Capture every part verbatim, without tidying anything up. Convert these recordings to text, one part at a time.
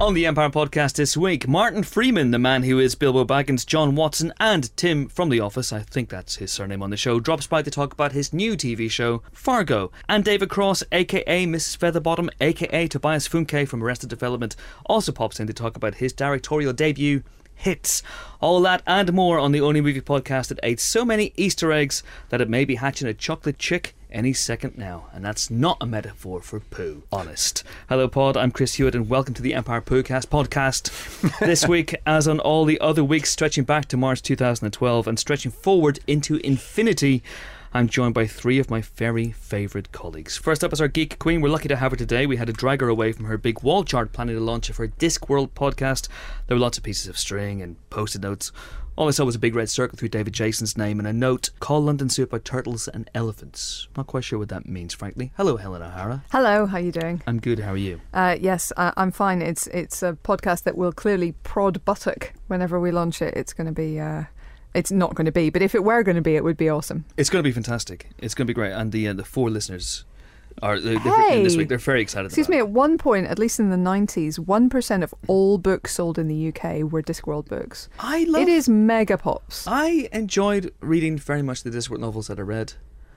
On the Empire Podcast this week, Martin Freeman, the man who is Bilbo Baggins, John Watson, and Tim from The Office, I think that's his surname on the show, drops by to talk about his new T V show, Fargo. And David Cross, aka Missus Featherbottom, aka Tobias Funke from Arrested Development, also pops in to talk about his directorial debut, Hits. All that and more on the Only Movie Podcast that ate so many Easter eggs that it may be hatching a chocolate chick any second now. And that's not a metaphor for poo, honest. Hello pod, I'm Chris Hewitt and welcome to the Empire Podcast podcast. This week, as on all the other weeks, stretching back to March two thousand twelve and stretching forward into infinity, I'm joined by three of my very favourite colleagues. First up is our geek queen. We're lucky to have her today. We had to drag her away from her big wall chart planning the launch of her Discworld podcast. There were lots of pieces of string and post-it notes. All I saw was a big red circle through David Jason's name and a note, call London Zoo about turtles and elephants. Not quite sure what that means, frankly. Hello, Helen O'Hara. Hello, how are you doing? I'm good, how are you? Uh, yes, uh, I'm fine. It's it's a podcast that will clearly prod buttock whenever we launch it. It's going to be... Uh, it's not going to be, but if it were going to be, it would be awesome. It's going to be fantastic. It's going to be great. And the uh, the four listeners are they're, hey, they're, this week. They're very excited excuse about me, it. at one point, at least in the nineties, one percent of all books sold in the U K were Discworld books. I love it. is mega pops. I enjoyed reading very much the Discworld novels that I read,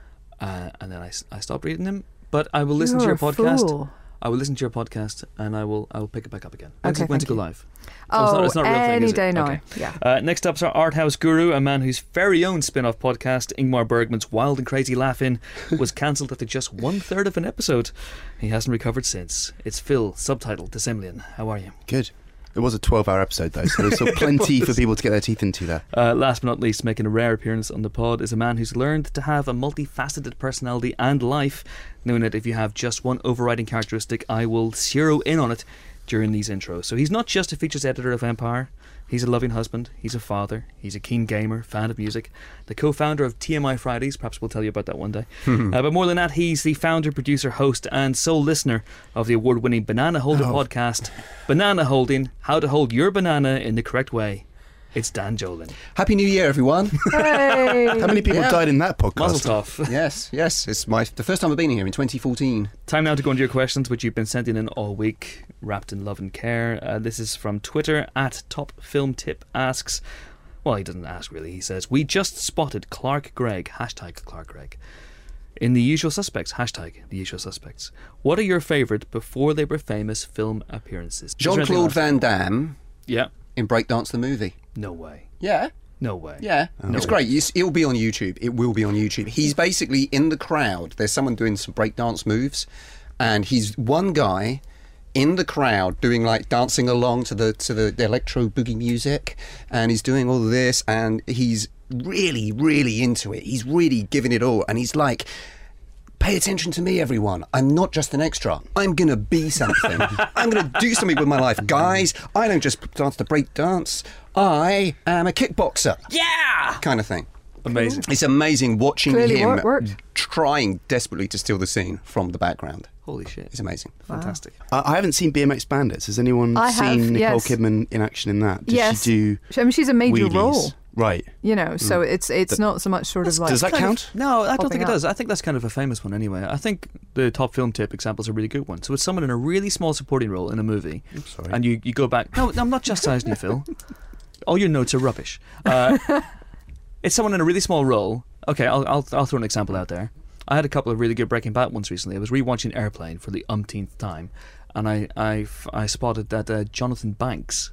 uh, and then I, I stopped reading them. But I will listen You're to your a podcast. Fool. I will listen to your podcast and I will I will pick it back up again. Okay, When's, when's it go you. live? Oh, it's not, it's not a real any thing, is day it? now. Okay. Yeah. Uh, next up is our art house guru, a man whose very own spin-off podcast, Ingmar Bergman's Wild and Crazy Laugh-In, was cancelled after just one third of an episode. He hasn't recovered since. It's Phil, subtitled Dissemblian. How are you? Good. It was a twelve hour episode though, so there's still plenty for people to get their teeth into there. Uh, last but not least, making a rare appearance on the pod is a man who's learned to have a multifaceted personality and life, knowing that if you have just one overriding characteristic, I will zero in on it during these intros. So he's not just a features editor of Empire, he's a loving husband, he's a father, he's a keen gamer, fan of music, the co-founder of T M I Fridays, perhaps we'll tell you about that one day. uh, but more than that, he's the founder, producer, host and sole listener of the award-winning Banana Holder oh. podcast, Banana Holding, How to Hold Your Banana in the Correct Way. It's Dan Jolin. Happy New Year, everyone. Hey. How many people Yeah. died in that podcast? Mazel tov. yes, yes. It's my the first time I've been here in twenty fourteen. Time now to go into your questions, which you've been sending in all week, wrapped in love and care. Uh, this is from Twitter, at Top Film Tip asks, well, he doesn't ask really, he says, we just spotted Clark Gregg, hashtag Clark Gregg, in The Usual Suspects, hashtag The Usual Suspects. What are your favourite before they were famous film appearances? Jean-Claude Van Damme Yeah. in Breakdance the Movie. No way. Yeah. No way. Yeah, No it's way. great. You- It'll be on YouTube. It will be on YouTube. He's basically in the crowd. There's someone doing some breakdance moves, and he's one guy in the crowd doing like dancing along to the to the, the electro boogie music, and he's doing all of this, and he's really, really into it. He's really giving it all, and he's like, pay attention to me, everyone. I'm not just an extra. I'm going to be something. I'm going to do something with my life. Guys, I don't just dance the break dance. I am a kickboxer. Yeah! Kind of thing. Amazing. It's amazing watching Clearly him wor- worked. trying desperately to steal the scene from the background. Holy shit. It's amazing. Fantastic. I, I haven't seen B M X Bandits. Has anyone I seen have, Nicole yes. Kidman in action in that? Did Yes. she do I mean, she's a major wheelies? role, Right. you know, so it's it's not so much sort of like... Does that Kind of- count? no, I don't Popping think it up. does. I think that's kind of a famous one anyway. I think the Top Film Tip example is a really good one. So it's someone in a really small supporting role in a movie, sorry. and you, you go back. No, I'm not chastising you, Phil. All your notes are rubbish. Uh, it's someone in a really small role. Okay, I'll, I'll I'll throw an example out there. I had a couple of really good Breaking Bad ones recently. I was rewatching Airplane for the umpteenth time, and I I, I spotted that uh, Jonathan Banks,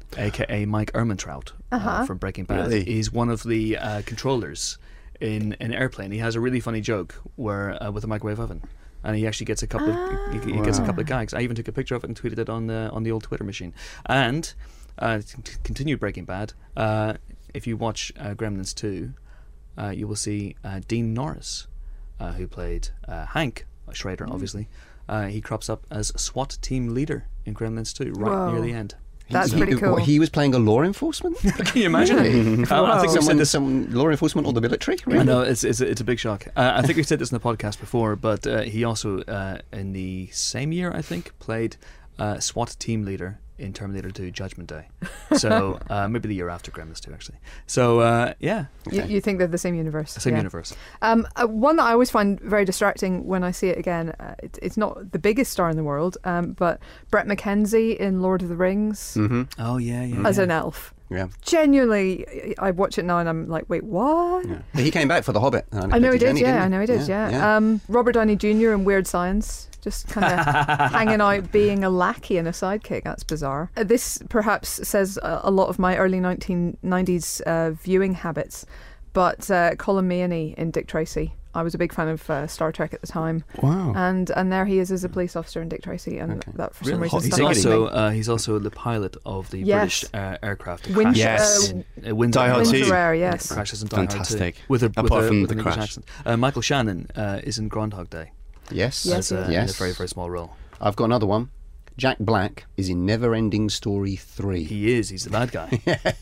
aka Mike Ehrmantraut Uh-huh. uh, from Breaking Bad, Really? is one of the uh, controllers in an Airplane. He has a really funny joke where uh, with a microwave oven, and he actually gets a couple of he, he gets a couple of gags. I even took a picture of it and tweeted it on the on the old Twitter machine. And uh, to c- continue Breaking Bad. Uh, if you watch uh, Gremlins two, uh, you will see uh, Dean Norris, uh, who played uh, Hank Schrader, obviously. Uh, he crops up as SWAT team leader in Gremlins two, right Whoa. near the end. That's He- pretty what, cool. he was playing a law enforcement? Can you imagine? uh, I think we said Someone, this. some law enforcement or the military? I Really? know it's it's a, it's a big shock. Uh, I think we said this in the podcast before, but uh, he also uh, in the same year I think played uh, SWAT team leader in Terminator two Judgment Day. So uh, maybe the year after Gremlins two, actually. So uh, yeah, You, you think they're the same universe? same yeah. universe. Um, uh, one that I always find very distracting when I see it again. Uh, it, it's not the biggest star in the world, um, but Brett McKenzie in Lord of the Rings Mm-hmm. Oh yeah, yeah. as yeah. an elf. Yeah. Genuinely, I watch it now and I'm like, wait, what? yeah. He came back for The Hobbit. I know he did. Journey, Yeah, didn't I know he did. Yeah. Um, Robert Downey Junior in Weird Science. Just kind of hanging out, being a lackey and a sidekick. That's bizarre. Uh, this perhaps says a, a lot of my early nineteen nineties uh, viewing habits. But uh, Colin Meaney in Dick Tracy. I was a big fan of uh, Star Trek at the time. Wow. And and there he is as a police officer in Dick Tracy. And Okay. that for Really? some reason He's He's stuck with also me. uh, he's also the pilot of the Yes. British uh, aircraft. that Winch- crashes Yes. in, uh, Windsor. Die Hard Windsor two. Air, yes. Crashes in Die Hard two. Fantastic. With a, Apart with a, from with the an English crash. accent. Uh, Michael Shannon uh, is in Groundhog Day. Yes. Yes, as, uh, he in is. a very very small role. I've got another one. Jack Black is in Neverending Story three. He is. He's the bad guy.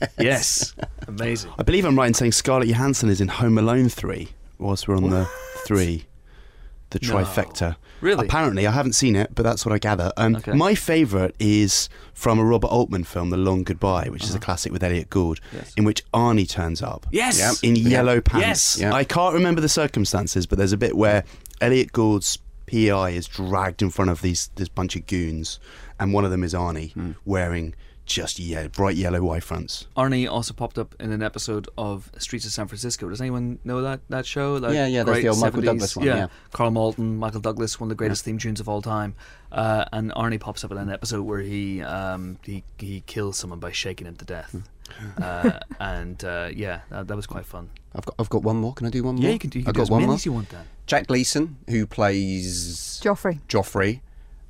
Yes. Amazing. I believe I'm right in saying Scarlett Johansson is in Home Alone three, whilst we're on the three. The No. trifecta. Really? Apparently, I haven't seen it, but that's what I gather. Um, Okay. My favourite is from a Robert Altman film, The Long Goodbye, which is a classic with Elliot Gould, Yes. in which Arnie turns up Yes. Yeah. in Yeah. yellow pants. Yes. Yeah. I can't remember the circumstances, but there's a bit where Elliot Gould's P I is dragged in front of these this bunch of goons, and one of them is Arnie wearing just yeah, bright yellow Y fronts. Arnie also popped up in an episode of Streets of San Francisco. Does anyone know that, that show? That Yeah, yeah, that's great the old Michael seventies Douglas one, yeah. Carl Malton, Michael Douglas, one of the greatest theme tunes of all time. Uh, and Arnie pops up in an episode where he um, he he kills someone by shaking him to death. uh, and uh, yeah, that, that was quite fun. I've got I've got one more. Can I do one more? Yeah, you can do, you can I've do got as one many more. as you want, Dan. Jack Gleason, who plays Joffrey. Joffrey,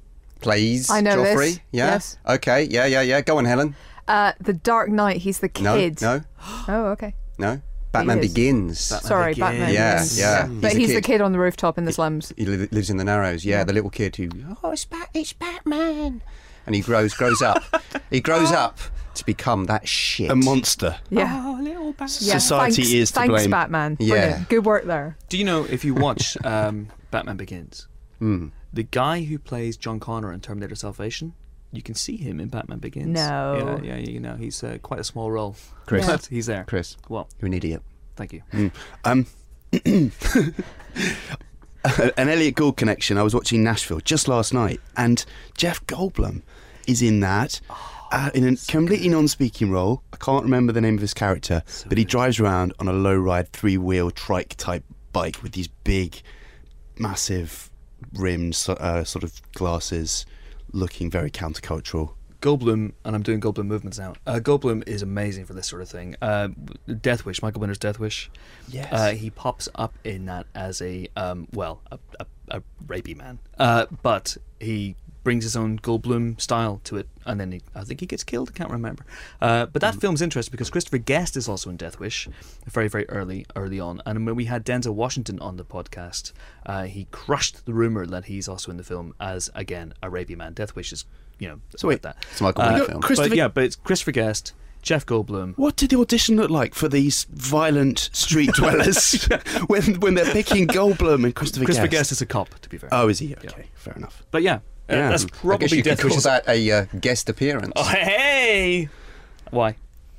plays I know Joffrey. this. Yeah. Yes. Okay. Yeah. Yeah. Yeah. Go on, Helen. Uh, the Dark Knight, he's the No. kid. No. Oh, okay. No. Batman is. Begins. Batman Sorry, Begins. Batman. Yeah, Begins. yeah. But He's a he's the kid. kid on the rooftop in the slums. He li- lives in the Narrows. Yeah, the little kid who oh, it's Bat, it's Batman, and he grows grows up. He grows up to become that shit. A monster. Yeah. Oh, little Batman. Yeah, Society thanks, is to thanks, blame. Batman. Yeah. Brilliant. Good work there. Do you know, if you watch um, Batman Begins, Mm. the guy who plays John Connor in Terminator Salvation, you can see him in Batman Begins. No. Yeah, yeah, you know, he's uh, quite a small role. Chris. But he's there. Chris, Well, you're an idiot. thank you. Um, an Elliot Gould connection. I was watching Nashville just last night, and Jeff Goldblum is in that. Uh, in a completely non-speaking role. I can't remember the name of his character, but he drives around on a low-ride three-wheel trike-type bike with these big, massive rims, uh, sort of glasses, looking very countercultural. Goldblum, and I'm doing Goldblum movements now. Uh, Goldblum is amazing for this sort of thing. Uh, Death Wish, Michael Winner's Death Wish. Yes. Uh, he pops up in that as a, um, well, a, a, a rapey man. Uh, but he brings his own Goldblum style to it, and then he, I think he gets killed. I can't remember. Uh, but that film's interesting because Christopher Guest is also in Death Wish, very very early early on. And when we had Denzel Washington on the podcast, uh, he crushed the rumor that he's also in the film as again a rapey man. Death Wish is, you know, So wait, that. It's a Michael Winner Uh, film. Christopher- But yeah, but it's Christopher Guest, Jeff Goldblum. What did the audition look like for these violent street dwellers when when they're picking Goldblum and Christopher, Christopher Guest? Guest is a cop, to be fair. Oh, is he? Okay, Yeah. fair enough. But yeah, uh, Yeah. that's I guess probably you could Death call Wish. that a uh, guest appearance. Oh, hey! Why?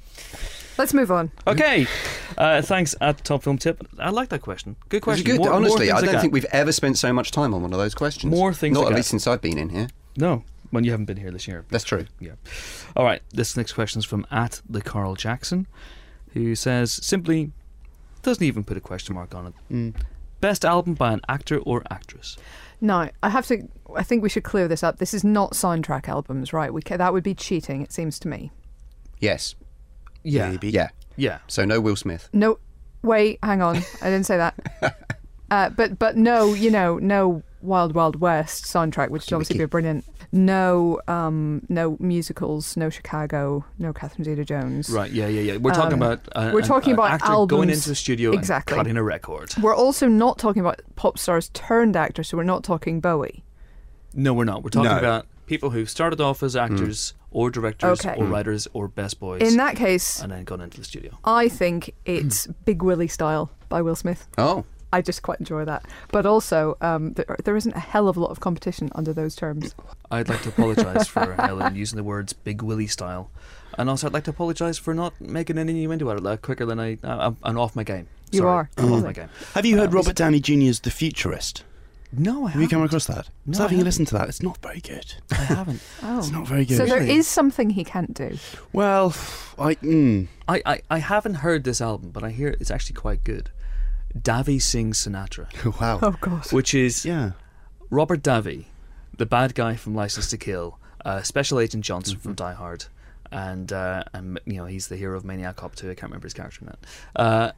Let's move on. Okay. Uh, thanks at Top Film Tip. I like that question. Good It's question. good. More- more Honestly, things I like don't that. think we've ever spent so much time on one of those questions. More things Not like at that. least since I've been in here. No, when you haven't been here this year. That's true. Yeah. All right. This next question is from at the Carl Jackson, who says simply, doesn't even put a question mark on it. Mm. Best album by an actor or actress. No, I have to. I think we should clear this up. This is not soundtrack albums, right? We ca- that would be cheating. It seems to me. Yes. Yeah. Maybe. Yeah. Yeah. So no Will Smith. No, wait, hang on. I didn't say that. Uh, but but no, you know, no Wild Wild West soundtrack, which would obviously be brilliant. No, um, no musicals, no Chicago, no Catherine Zeta-Jones. Right. Yeah. Yeah. Yeah. We're talking Um, about. Uh, we're an- talking an about actor albums. going into the studio Exactly. and cutting a record. We're also not talking about pop stars turned actors, so we're not talking Bowie. No, we're not. We're talking No. about people who started off as actors or directors Okay. or writers or best boys, In that case, and then gone into the studio. I think it's Big Willie Style by Will Smith. Oh. I just quite enjoy that. But also, um, there, there isn't a hell of a lot of competition under those terms. I'd like to apologise for Helen using the words Big Willie style. And also I'd like to apologise for not making an innuendo out of that quicker than I... I'm, I'm off my game. You Sorry, are. I'm off Really? my game. Have you heard Uh, Robert Downey Junior's The Futurist? No, I Have you come haven't. across that? I was No, I having a haven't. listen to that. It's not very good. I haven't. Oh. It's not very good. So there Really? is something he can't do. Well, I... Mm, I, I, I haven't heard this album, but I hear it's actually quite good. Davi Sings Sinatra, wow. Oh, God. which is Yeah. Robert Davi, the bad guy from License to Kill, uh, Special Agent Johnson from Die Hard, and uh, and you know he's the hero of Maniac Cop two. I can't remember his character in that. Uh,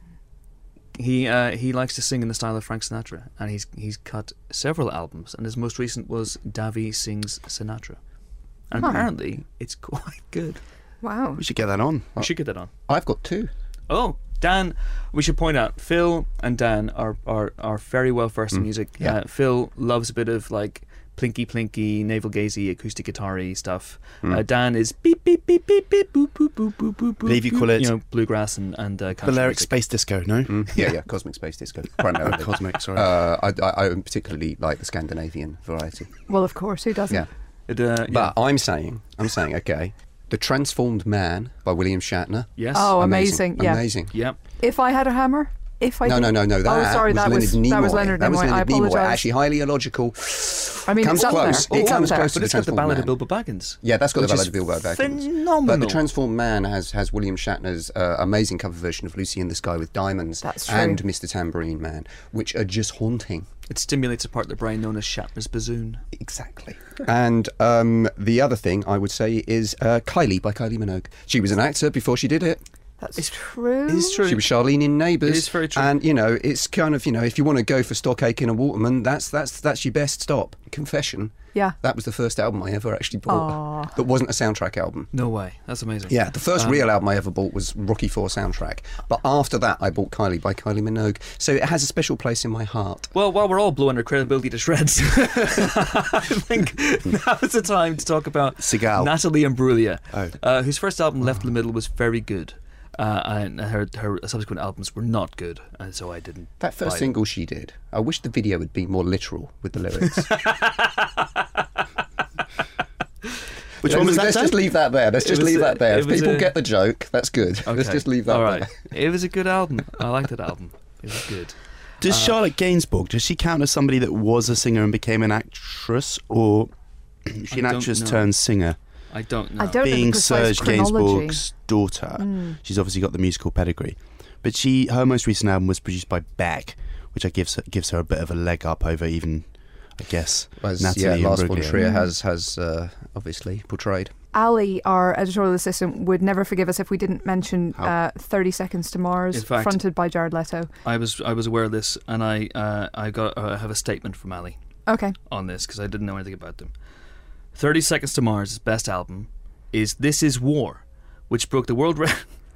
he uh, he likes to sing in the style of Frank Sinatra, and he's he's cut several albums, and his most recent was Davi Sings Sinatra, and Huh. apparently it's quite good. Wow. We should get that on. We should get that on. I've got two. Oh, Dan, we should point out Phil and Dan are are, are very well versed in music. yeah. Uh, Phil loves a bit of like plinky plinky, navel gazy, acoustic guitar-y stuff. Uh, Dan is beep beep beep beep beep boop boop boop boop boop. Believe you boop, call it- you know bluegrass and and uh, country Balearic music. Space Disco, no? Mm, yeah, yeah, Cosmic Space Disco, primarily. Cosmic, sorry. Uh, I, I, I particularly like the Scandinavian variety. Well, of course, who doesn't? Yeah, It, uh, but I'm saying, I'm saying, okay, The Transformed Man by William Shatner. yeah. yes. Oh, amazing. Yeah. amazing. yeah. If I had a hammer, if I No, did- no, no, no. That oh, sorry, was that Leonard was Nimoy. that was Leonard That was Nimoy. I Leonard Nimoy. apologise. Actually, highly illogical. I mean, comes it's up close. there. It It's up comes there. close to But the it's got the Transformed Ballad of Man. Bilbo Baggins. Yeah, that's got which the is Ballad of Bilbo Baggins. phenomenal. But the Transformed Man has has William Shatner's uh, amazing cover version of Lucy in the Sky with Diamonds That's true. and Mister Tambourine Man, which are just haunting. It stimulates a part of the brain known as Shatner's bassoon. Exactly. And um, the other thing I would say is uh, Kylie by Kylie Minogue. She was an actor before she did it. That's true. It is true. She was Charlene in Neighbours. It is very true. And you know, it's kind of you know, if you want to go for Stock Aitken and Waterman, that's that's that's your best stop. Confession. Yeah. That was the first album I ever actually bought. Aw. That wasn't a soundtrack album. No way. That's amazing. Yeah, the first Um, real album I ever bought was Rocky four soundtrack. But after that, I bought Kylie by Kylie Minogue. So it has a special place in my heart. Well, while we're all blowing our credibility to shreds, I think now is the time to talk about Seagal. Natalie Imbruglia, Oh. uh, whose first album, Left in the Middle, was very good. Uh, and her, her subsequent albums were not good, and so I didn't. That first buy it. single she did, I wish the video had been more literal with the lyrics. Which one was that? Let's Dan? just leave that there. Let's It just was leave a- that there. it If was people a- get the joke, that's good. Let's Okay. just leave that All there. right. It was a good album. I liked that album. It was good. Does Charlotte Gainsbourg, does she count as somebody that was a singer and became an actress, or is she I an don't actress know. turned singer? I don't know. I don't know the Being precise Serge chronology. Gainsbourg's daughter, Mm. she's obviously got the musical pedigree. But she, her most recent album was produced by Beck, which I gives her, gives her a bit of a leg up over even, I guess, As Natalie yeah, Lars von Imbruglia. Trier has has uh, obviously portrayed. Ali, our editorial assistant, would never forgive us if we didn't mention How? uh, thirty Seconds to Mars, In fact- fronted by Jared Leto. I was I was aware of this, and I uh, I got uh, I have a statement from Ali Okay. on this because I didn't know anything about them. Thirty Seconds to Mars' best album is "This Is War," which broke the world re-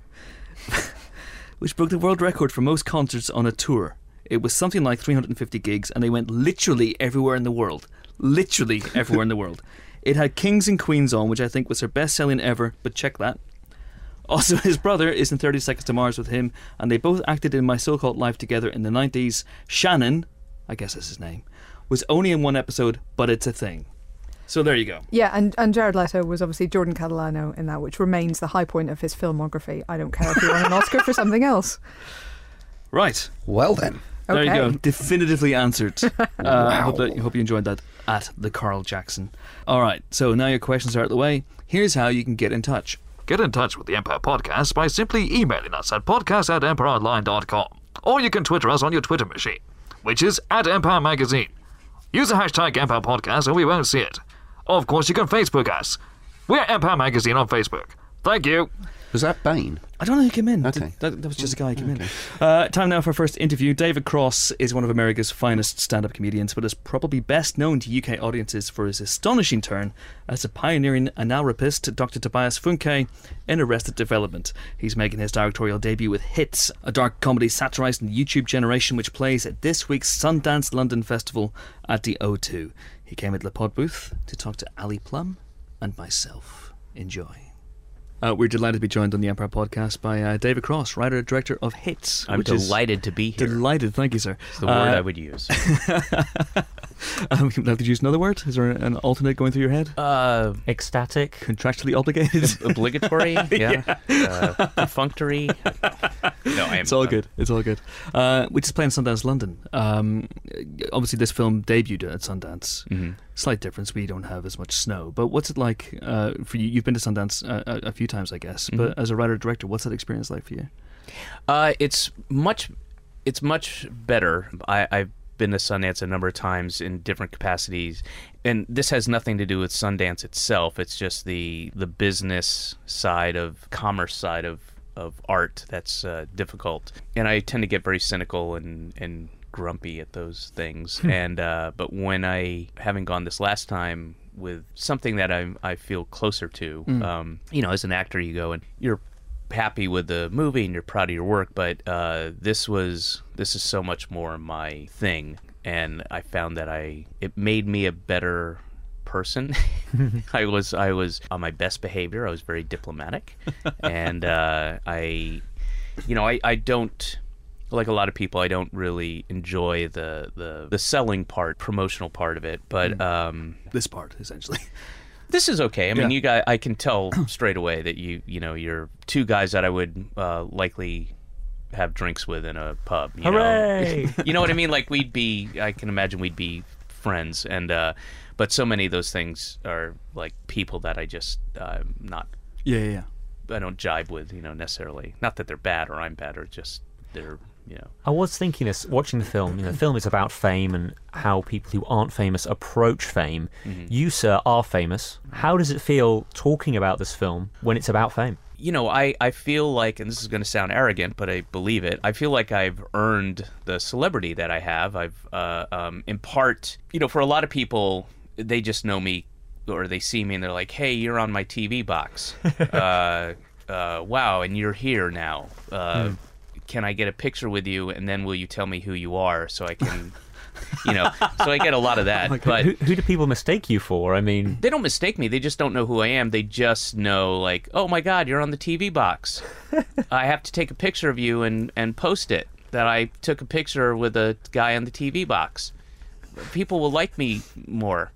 which broke the world record for most concerts on a tour. It was something like three hundred fifty gigs, and they went literally everywhere in the world. Literally everywhere in the world. It had Kings and Queens on, which I think was their best selling ever, but check that. Also, his brother is in thirty Seconds to Mars with him, and they both acted in My So-Called Life together in the nineties. Shannon, I guess that's his name, was only in one episode, but it's a thing. So there you go. Yeah, and, and Jared Leto was obviously Jordan Catalano in that, which remains the high point of his filmography. I don't care if he won an Oscar for something else. Right. Well then, There you Okay. go. Definitively answered. Uh, I hope, that, hope you enjoyed that at the Carl Jackson. All right. So now your questions are out of the way. Here's how you can get in touch. Get in touch with the Empire Podcast by simply emailing us at podcast at empire online dot com. Or you can Twitter us on your Twitter machine, which is at Empire Magazine. Use the hashtag Empire Podcast and we won't see it. Or of course you can Facebook us. We're Empire Magazine on Facebook. Thank you. was that Bane? I don't know who came in. Okay. That, that was just a guy who came in. Uh, time now for our first interview. David Cross is one of America's finest stand-up comedians, but is probably best known to U K audiences for his astonishing turn as a pioneering analrapist, Doctor Tobias Funke, in Arrested Development. He's making his directorial debut with Hits, a dark comedy satirising the YouTube generation, which plays at this week's Sundance London Festival at the O two. He came into the pod booth to talk to Ali Plum and myself. Enjoy. Uh, we're delighted to be joined on the Empire Podcast by uh, David Cross, writer and director of Hits. I'm which is delighted to be here. Delighted, thank you, sir. It's the word Uh, I would use. um, would you like to use another word? Is there an alternate going through your head? Uh, Ecstatic. Contractually obligated? obligatory, yeah. Uh, perfunctory. No, I am. It's all I'm- good. It's all good. Uh, we just playing Sundance London. Um, obviously, this film debuted at Sundance. Mhm. Slight difference. We don't have as much snow. But what's it like uh, for you? You've been to Sundance uh, a, a few times, I guess. But Mhm. as a writer director, what's that experience like for you? Uh, it's much, it's much better. I, I've been to Sundance a number of times in different capacities, and this has nothing to do with Sundance itself. It's just the the business side of commerce side of of art that's uh, difficult, and I tend to get very cynical and and grumpy at those things. and uh, but when I, having gone this last time with something that I I feel closer to, Mm. um, you know, as an actor, you go and you're happy with the movie and you're proud of your work, but uh, this was this is so much more my thing, and I found that I it made me a better person. I was I was on my best behavior. I was very diplomatic, and uh, I, you know, I, I don't. Like a lot of people, I don't really enjoy the, the, the selling part, promotional part of it, but Mm. um, This part, essentially. this is okay. I mean, Yeah. you guys, I can tell straight away that you, you know, you're two guys that I would uh, likely have drinks with in a pub. You Hooray! Know? You know what I mean? Like we'd be, I can imagine we'd be friends, and uh, but so many of those things are like people that I just uh, not, Yeah, yeah, yeah. I don't jibe with, you know, necessarily. Not that they're bad or I'm bad, or just they're, you know. I was thinking this, watching the film, you know, the film is about fame and how people who aren't famous approach fame. Mm-hmm. You, sir, are famous. How does it feel talking about this film when it's about fame? You know, I, I feel like, and this is going to sound arrogant, but I believe it, I feel like I've earned the celebrity that I have. I've, uh, um, in part, you know, for a lot of people, they just know me, or they see me and they're like, hey, you're on my T V box. uh, uh, wow, and you're here now. Uh, Hmm. Can I get a picture with you, and then will you tell me who you are so I can, you know, so I get a lot of that. But Who, who do people mistake you for? I mean, they don't mistake me. They just don't know who I am. They just know, like, oh my God, you're on the T V box. I have to take a picture of you and, and post it, that I took a picture with a guy on the T V box. People will like me more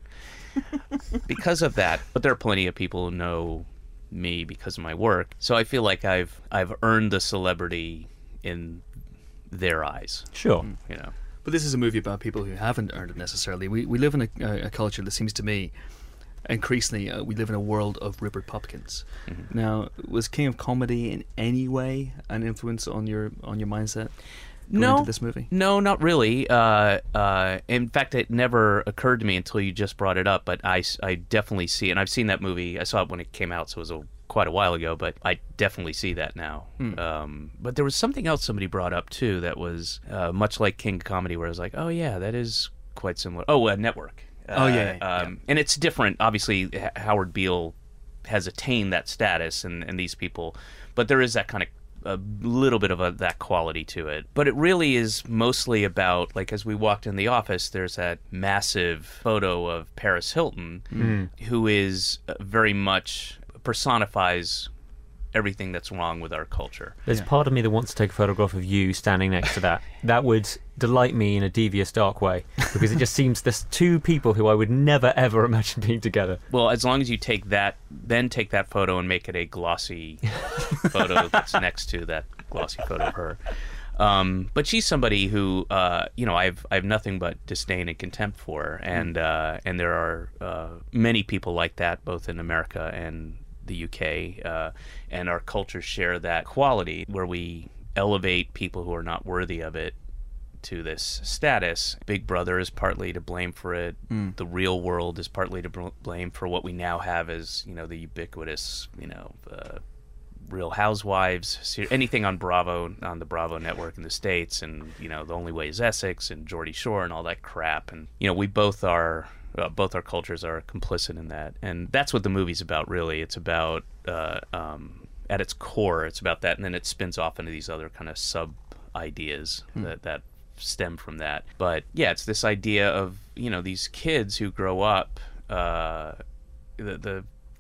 because of that. But there are plenty of people who know me because of my work. So I feel like I've I've earned the celebrity in their eyes, sure. you know. But this is a movie about people who haven't earned it necessarily. We we live in a, a, a culture that seems to me, increasingly, uh, we live in a world of Rupert Pupkins. Mm-hmm. Now, was King of Comedy in any way an influence on your on your mindset going No. into this movie? No, not really. Uh, uh, in fact, it never occurred to me until you just brought it up. But I, s- I definitely see it. And I've seen that movie. I saw it when it came out, so it was a, quite a while ago. But I definitely see that now. Hmm. Um, but there was something else somebody brought up, too, that was uh, much like King of Comedy, where I was like, oh, yeah, that is quite similar. Oh, uh, Network. Oh, Uh, yeah, yeah, um, And it's different. Obviously, H- Howard Beale has attained that status, and, and these people. But there is that kind of a little bit of a, that quality to it. But it really is mostly about, like, as we walked in the office, there's that massive photo of Paris Hilton, who is uh, very much personifies everything that's wrong with our culture. There's Yeah. part of me that wants to take a photograph of you standing next to that. That would delight me in a devious, dark way, because it just seems there's two people who I would never, ever imagine being together. Well, as long as you take that, then take that photo and make it a glossy photo that's next to that glossy photo of her. Um, but she's somebody who, uh, you know, I've I've nothing but disdain and contempt for, and uh, and there are uh, many people like that, both in America and the U K, uh, and our cultures share that quality where we elevate people who are not worthy of it to this status. Big Brother is partly to blame for it. Mm. The real world is partly to bl- blame for what we now have as, you know, the ubiquitous, you know, uh, Real Housewives, ser- anything on Bravo, on the Bravo network in the States, and, you know, The Only Way is Essex and Geordie Shore and all that crap. And, you know, we both are, uh, both our cultures are complicit in that. And that's what the movie's about, really. It's about, uh, um, at its core, it's about that. And then it spins off into these other kind of sub ideas Hmm. that, that stem from that. But yeah, it's this idea of, you know, these kids who grow up, uh, the, the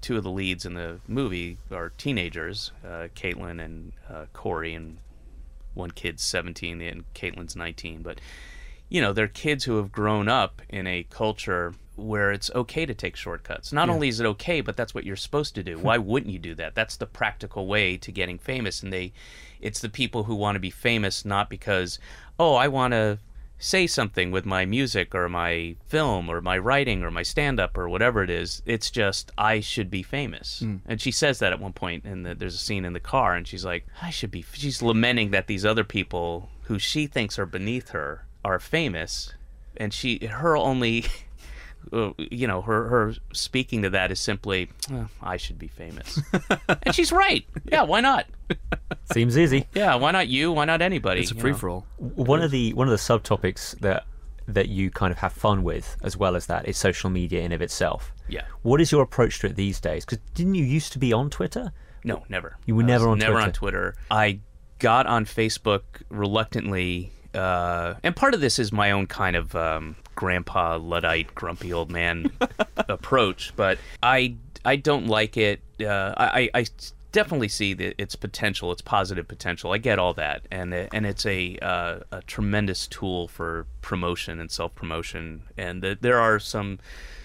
two of the leads in the movie are teenagers, uh, Caitlin and uh, Corey, and one kid's seventeen and Caitlin's nineteen. But, you know, they're kids who have grown up in a culture where it's okay to take shortcuts. Not Yeah. only is it okay, but that's what you're supposed to do. Why wouldn't you do that? That's the practical way to getting famous. And they, it's the people who want to be famous not because, oh, I want to say something with my music or my film or my writing or my stand-up or whatever it is. It's just, I should be famous. Mm. And she says that at one point, and the, there's a scene in the car, and she's like, I should be, she's lamenting that these other people who she thinks are beneath her are famous, and she, her only... Uh, you know, her her speaking to that is simply, oh, I should be famous. And she's right. Yeah, why not? Seems easy. Yeah, why not you? Why not anybody? It's a you free know? for all. One of the one of the subtopics that that you kind of have fun with, as well as that, is social media in of itself. Yeah. What is your approach to it these days? Because didn't you used to be on Twitter? No, never. You were I never was on never Twitter? on Twitter. I got on Facebook reluctantly, uh, and part of this is my own kind of um, grandpa Luddite, grumpy old man approach. But I I don't like it. Uh, I I definitely see the, its potential, its positive potential. I get all that, and and it's a uh, a tremendous tool for promotion and self promotion. And the, there are some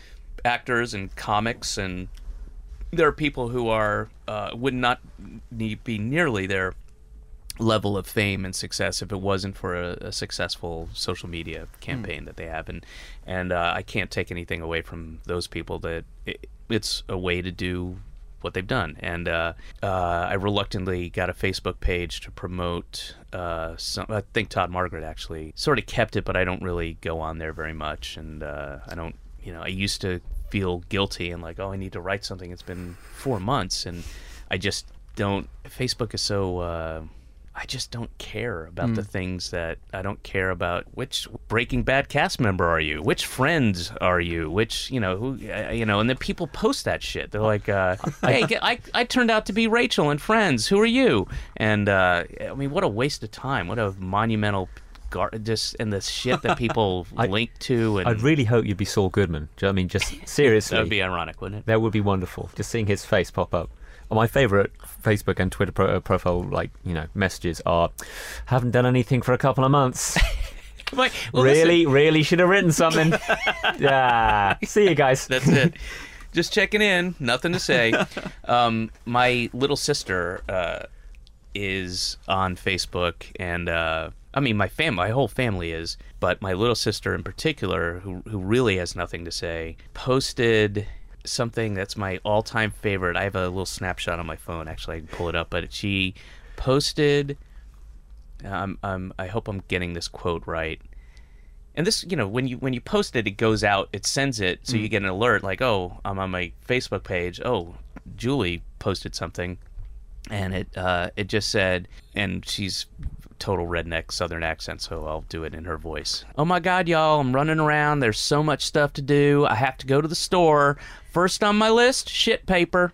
actors and comics, and there are people who are uh, would not need, be nearly their level of fame and success if it wasn't for a, a successful social media campaign mm. that they have, and and uh, I can't take anything away from those people. That it, it's a way to do what they've done, and uh, uh, I reluctantly got a Facebook page to promote. Uh, some, I think Todd Margaret actually sort of kept it, but I don't really go on there very much, and uh, I don't. You know, I used to feel guilty and like, oh, I need to write something. It's been four months, and I just don't. Facebook is so. Uh, I just don't care about mm. the things that I don't care about. Which Breaking Bad cast member are you? Which friends are you? Which, you know, who, uh, you know, and then people post that shit. They're like, uh, hey, I, I turned out to be Rachel in Friends. Who are you? And, uh, I mean, what a waste of time. What a monumental, gar- just, and the shit that people I, link to. And I'd really hope you'd be Saul Goodman. Do you know what I mean? Just seriously. That would be ironic, wouldn't it? That would be wonderful. Just seeing his face pop up. My favourite Facebook and Twitter pro- profile, like, you know, messages are, haven't done anything for a couple of months. Like, well, really, listen. really should have written something. Yeah. See you guys. That's it. Just checking in. Nothing to say. Um, my little sister uh, is on Facebook, and uh, I mean, my fam, my whole family is, but my little sister in particular, who who really has nothing to say, posted something that's my all-time favorite. I have a little snapshot on my phone. Actually, I can pull it up. But she posted. Um, um, I hope I'm getting this quote right. And this, you know, when you when you post it, it goes out. It sends it, so mm. you get an alert like, oh, I'm on my Facebook page. Oh, Julie posted something, and it uh, it just said, and she's total redneck Southern accent, so I'll do it in her voice. Oh my God, y'all, I'm running around. There's so much stuff to do. I have to go to the store. First on my list, shit paper.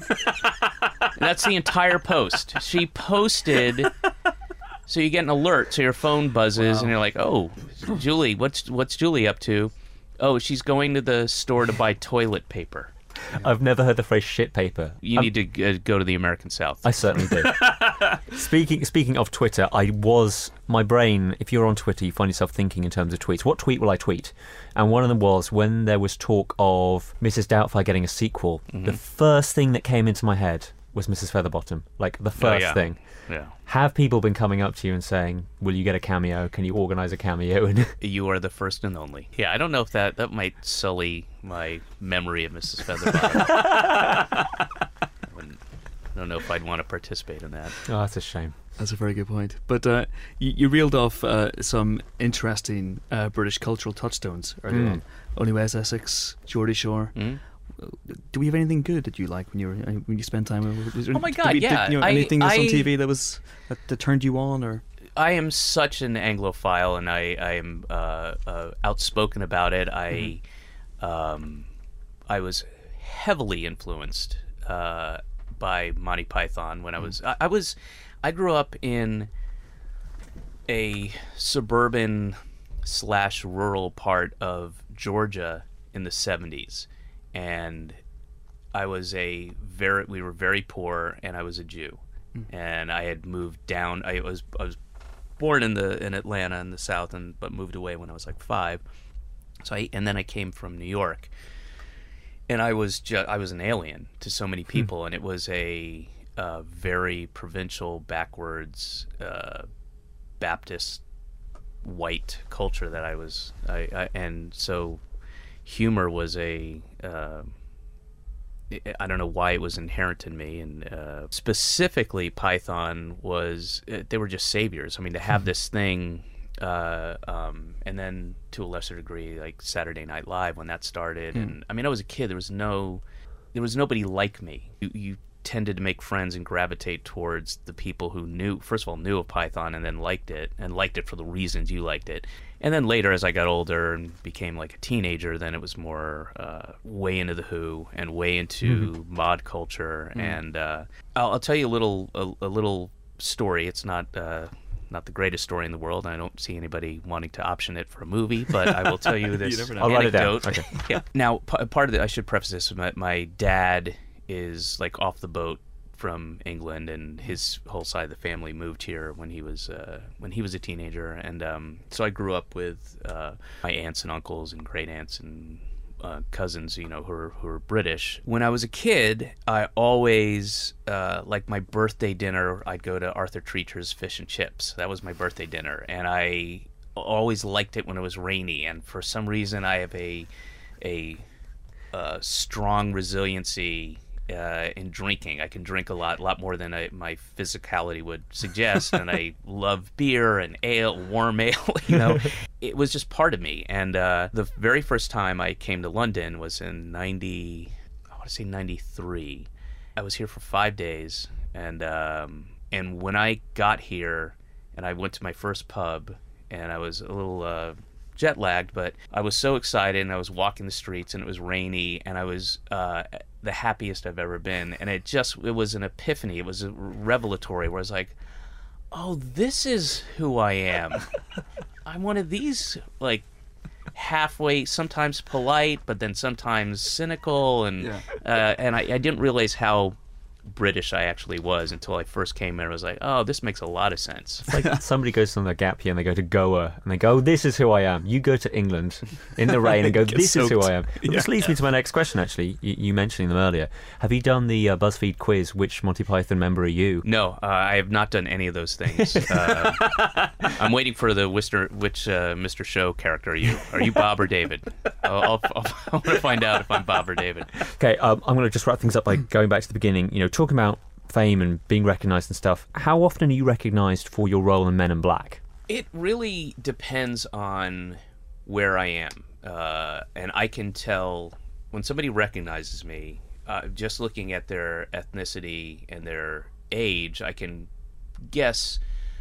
That's the entire post. She posted, so you get an alert, so your phone buzzes, wow. and you're like, oh, Julie, what's what's Julie up to? Oh, she's going to the store to buy toilet paper. I've never heard the phrase shit paper. You I'm, need to uh, go to the American South. I certainly do. Speaking speaking of Twitter, I was, my brain, if you're on Twitter, you find yourself thinking in terms of tweets. What tweet will I tweet? And one of them was when there was talk of Missus Doubtfire getting a sequel, mm-hmm. the first thing that came into my head was Missus Featherbottom. Like, the first oh, yeah. thing. Yeah. Have people been coming up to you and saying, will you get a cameo? Can you organise a cameo? And you are the first and only. Yeah, I don't know if that, that might sully my memory of Missus Featherbottom. I, wouldn't, I don't know if I'd want to participate in that. Oh, that's a shame. That's a very good point. But uh, you, you reeled off uh, some interesting uh, British cultural touchstones earlier mm. on. Only Wes Essex, Geordie Shore. Mm. Do we have anything good that you like when you were when you spend time with? Oh my God, we, yeah. Did, you know, I, anything else I, on T V that was that, that turned you on, or? I am such an Anglophile, and I I am uh, uh, outspoken about it. I mm-hmm. um, I was heavily influenced uh, by Monty Python when I was mm-hmm. I, I was I grew up in a suburban slash rural part of Georgia in the seventies. And I was a very we were very poor, and I was a Jew, mm. and I had moved down. I was I was born in the in Atlanta in the South, and but moved away when I was like five. So I and then I came from New York, and I was just I was an alien to so many people, mm. and it was a, a very provincial, backwards, uh, Baptist, white culture that I was. I, I and so humor was a. Uh, I don't know why it was inherent in me, and uh, specifically Python was, they were just saviors. I mean, to have this thing, uh, um, and then to a lesser degree, like Saturday Night Live when that started. Mm. And I mean, I was a kid. There was no, there was nobody like me. You, you tended to make friends and gravitate towards the people who knew, first of all, knew of Python and then liked it, and liked it for the reasons you liked it. And then later, as I got older and became like a teenager, then it was more uh, way into The Who and way into mm-hmm. mod culture. Mm-hmm. And uh, I'll, I'll tell you a little a, a little story. It's not uh, not the greatest story in the world. I don't see anybody wanting to option it for a movie, but I will tell you this you I'll write it down. Okay. Yeah. Now, p- part of it, I should preface this. My, my dad is like off the boat from England, and his whole side of the family moved here when he was uh, when he was a teenager, and um, so I grew up with uh, my aunts and uncles and great aunts and uh, cousins, you know, who are who are British. When I was a kid, I always uh, like my birthday dinner. I'd go to Arthur Treacher's Fish and Chips. That was my birthday dinner, and I always liked it when it was rainy. And for some reason, I have a a, a strong resiliency. Uh, in drinking. I can drink a lot, a lot more than I, my physicality would suggest, and I love beer and ale, warm ale, you know. It was just part of me, and uh, the very first time I came to London was in ninety, I want to say ninety-three. I was here for five days, and um, and when I got here, and I went to my first pub, and I was a little uh, jet lagged, but I was so excited, and I was walking the streets, and it was rainy, and I was uh, the happiest I've ever been. And it just, it was an epiphany. It was a revelatory where I was like, oh, this is who I am. I'm one of these, like, halfway, sometimes polite, but then sometimes cynical. And yeah. uh, and I, I didn't realize how British I actually was until I first came here. I was like, oh, this makes a lot of sense. It's like somebody goes on their gap year and they go to Goa and they go, oh, this is who I am. You go to England in the rain and go, this soaked. Is who I am. Well, yeah. This leads me to my next question, actually. You, you mentioning them earlier. Have you done the uh, BuzzFeed quiz, which Monty Python member are you? No, uh, I have not done any of those things. Uh, I'm waiting for the Wister, which uh, Mister Show character are you? Are you Bob or David? I'll, I'll, I'll, I want to find out if I'm Bob or David. Okay, um, I'm going to just wrap things up by going back to the beginning. You know, talking about fame and being recognised and stuff, how often are you recognised for your role in Men in Black? It really depends on where I am. Uh, and I can tell when somebody recognizes me, uh, just looking at their ethnicity and their age, I can guess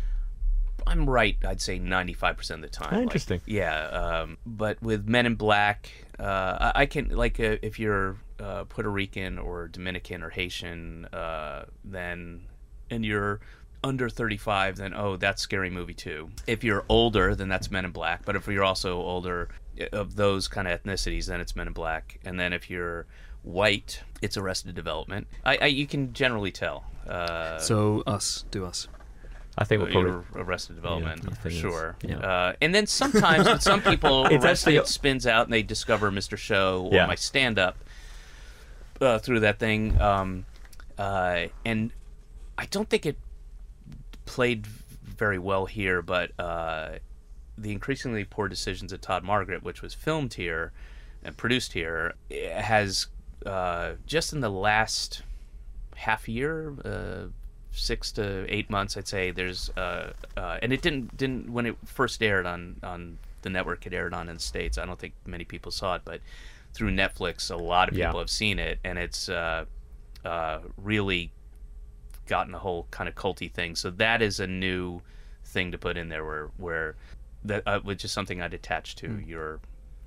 I'm right, I'd say ninety-five percent of the time. Interesting. Like, yeah. Um, but with Men in Black, uh, I can, like, uh, if you're uh, Puerto Rican or Dominican or Haitian, uh, then, and you're under thirty-five, then, oh, that's Scary Movie two. If you're older, then that's Men in Black. But if you're also older of those kind of ethnicities, then it's Men in Black. And then if you're white, it's Arrested Development. I, I you can generally tell. Uh, so us, do us. I think we'll probably Arrested Development yeah, for sure. Yeah. Uh, and then sometimes with some people, it's Arrested actually... spins out and they discover Mister Show or yeah. my stand-up uh, through that thing. Um, uh, and I don't think it played very well here, but uh, the increasingly poor decisions of Todd Margaret, which was filmed here and produced here, has uh, just in the last half year. Uh, six to eight months, I'd say. There's uh, uh, and it didn't didn't when it first aired on on the network it aired on in the States. I don't think many people saw it, but through Netflix, a lot of people yeah. have seen it, and it's uh, uh, really gotten a whole kind of culty thing. So that is a new thing to put in there, where where that uh, which is something I'd attach to mm. your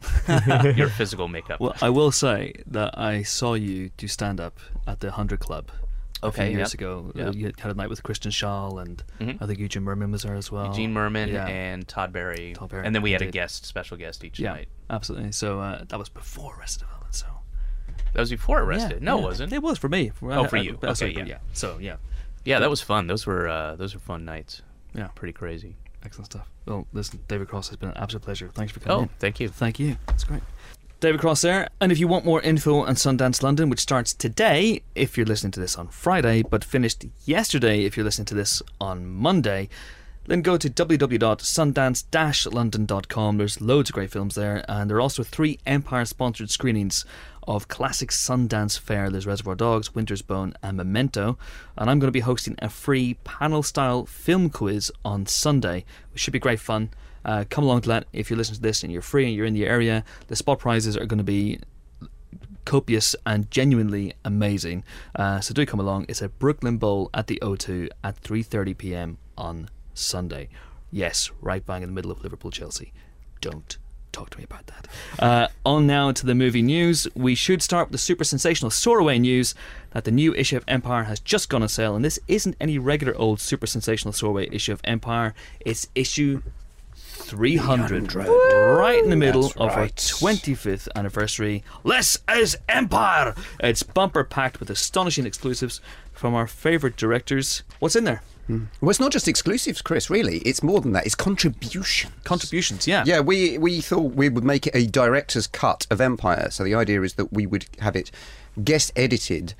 your physical makeup. Well, I will say that I saw you do stand up at the Hundred Club. Okay, a few years yep. ago, Yep. uh, you had a night with Christian Schall, and mm-hmm. I think Eugene Merman was there as well. Eugene Merman yeah. and Todd Barry. Todd Barry, and then we had indeed. a guest, special guest each yeah, night. Absolutely. So uh, that was before Arrested Development. So That was before Arrested. Yeah, no, yeah. it wasn't. It was for me. For, Oh, for you. uh, Okay, sorry, yeah. yeah. So yeah, Yeah, that was fun. Those were uh, those were fun nights. Yeah. Pretty crazy. excellent stuff. Well, listen, David Cross has been an absolute pleasure. Thanks for coming Oh, in. thank you. Thank you. That's great. David Cross there. And if you want more info on Sundance London, which starts today if you're listening to this on Friday, but finished yesterday if you're listening to this on Monday, then go to w w w dot sundance dash london dot com. There's loads of great films there, and there are also three Empire-sponsored screenings of classic Sundance fare. There's Reservoir Dogs, Winter's Bone, and Memento. And I'm going to be hosting a free panel-style film quiz on Sunday, which should be great fun. Uh, come along to that if you're listening to this and you're free and you're in the area. The spot prizes are going to be copious and genuinely amazing. Uh, so do come along. It's at Brooklyn Bowl at the O two at three thirty p m on Sunday. Yes, right bang in the middle of Liverpool Chelsea. Don't talk to me about that. Uh, on now to the movie news. We should start with the super sensational Soaraway news that the new issue of Empire has just gone on sale, and this isn't any regular old super sensational Soaraway issue of Empire. It's issue three hundred, right in the middle That's of our right. twenty-fifth anniversary. Less as Empire! It's bumper packed with astonishing exclusives from our favourite directors. What's in there? Well, it's not just exclusives, Chris, really. It's more than that. It's contributions. Contributions, yeah. Yeah, we, we thought we would make it a director's cut of Empire. So the idea is that we would have it guest edited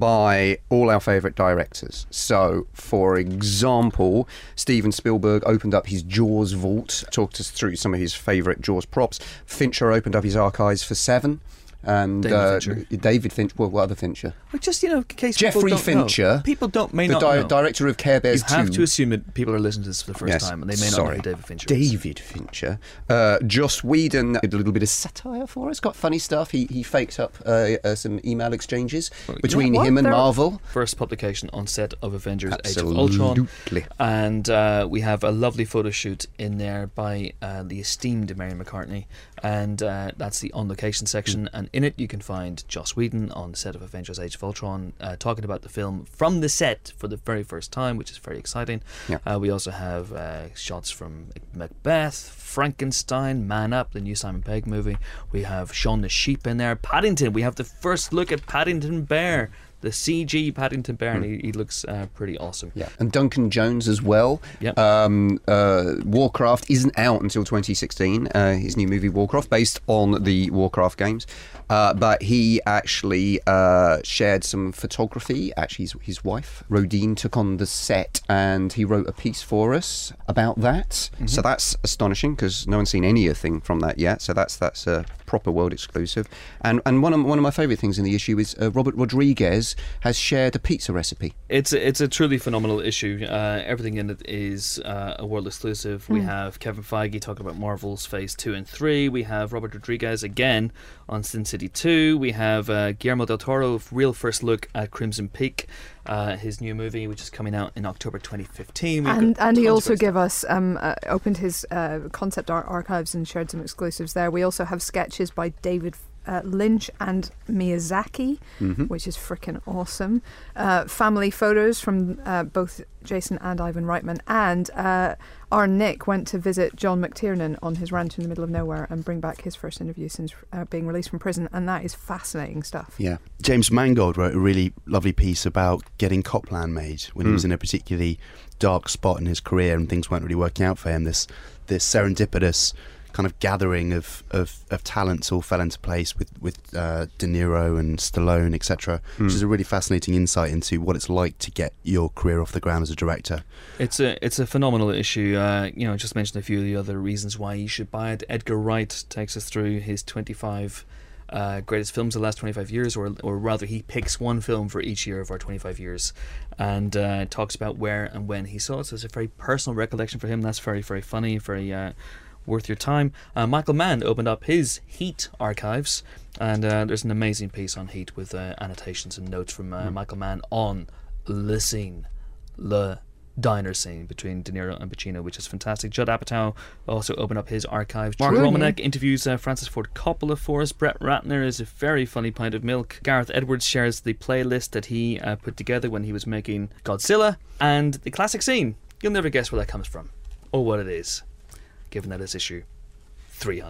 by all our favourite directors. So, for example, Steven Spielberg opened up his Jaws vault, talked us through some of his favourite Jaws props. Fincher opened up his archives for Seven. And David uh, Fincher. David Fincher. Well, what other Fincher? Well, just, you know, in case Jeffrey people don't know. Fincher. People don't, may the not di- know. director of Care Bears You two. have to assume that people are listening to this for the first Yes, time, and they may not sorry. know who David Fincher is. David Fincher. Uh, Joss Whedon did a little bit of satire for us, got funny stuff. He he faked up uh, uh, some email exchanges between what? him and There- Marvel. First publication on set of Avengers Age of Ultron. Absolutely. And uh, we have a lovely photo shoot in there by uh, the esteemed Mary McCartney. And uh, that's the on location section. And in it, you can find Joss Whedon on the set of Avengers Age of Ultron uh, talking about the film from the set for the very first time, which is very exciting. Yeah. Uh, we also have uh, shots from Macbeth, Frankenstein, Man Up, the new Simon Pegg movie. We have Shaun the Sheep in there. Paddington, we have the first look at Paddington Bear. The C G Paddington Bear, and he, he looks uh, pretty awesome. Yeah, and Duncan Jones as well. Yep. Um, uh, Warcraft isn't out until twenty sixteen. Uh, his new movie Warcraft, based on the Warcraft games, uh, but he actually uh, shared some photography. Actually, his, his wife Rodine took on the set, and he wrote a piece for us about that. Mm-hmm. So that's astonishing because no one's seen anything from that yet. So that's that's a proper world exclusive. And and one of one of my favourite things in the issue is uh, Robert Rodriguez has shared a pizza recipe. It's a, it's a truly phenomenal issue. Uh, everything in it is uh, a world exclusive. We have Kevin Feige talking about Marvel's Phase two and three. We have Robert Rodriguez again on Sin City two. We have uh, Guillermo del Toro, real first look at Crimson Peak, uh, his new movie, which is coming out in October twenty fifteen. We've And got and he tons of also great gave us um uh, opened his uh, concept art archives and shared some exclusives there. We also have sketches by David uh, Lynch and Miyazaki, Mm-hmm. which is freaking awesome. Uh, family photos from uh, both Jason and Ivan Reitman, and uh, our Nick went to visit John McTiernan on his ranch in the middle of nowhere and bring back his first interview since uh, being released from prison, and that is fascinating stuff. Yeah. James Mangold wrote a really lovely piece about getting Copland made when he was in a particularly dark spot in his career and things weren't really working out for him. This this serendipitous kind of gathering of, of, of talents all fell into place with, with uh, De Niro and Stallone, et cetera, which is a really fascinating insight into what it's like to get your career off the ground as a director. It's a it's a phenomenal issue. Uh, you know, just mentioned a few of the other reasons why you should buy it. Edgar Wright takes us through his twenty-five uh, greatest films of the last twenty-five years, or or rather, he picks one film for each year of our twenty-five years, and uh, talks about where and when he saw it. So it's a very personal recollection for him. That's very very funny, very uh, worth your time. Uh, Michael Mann opened up his Heat archives, and uh, there's an amazing piece on Heat with uh, annotations and notes from uh, Michael Mann on Le Scene, Le diner scene between De Niro and Pacino, which is fantastic. Judd Apatow also opened up his archives. Mark Truly. Romanek interviews uh, Francis Ford Coppola for us. Brett Ratner is a very funny pint of milk. Gareth Edwards shares the playlist that he uh, put together when he was making Godzilla. And the classic scene, you'll never guess where that comes from or what it is, given that it's issue three hundred.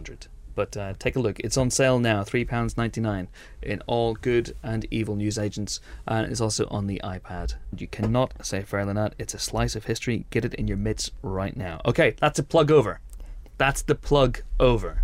But uh, take a look. It's on sale now, three pounds ninety-nine in all good and evil newsagents. And it's also on the iPad. You cannot say fairer than that. It's a slice of history. Get it in your mitts right now. Okay, that's a plug over. That's the plug over.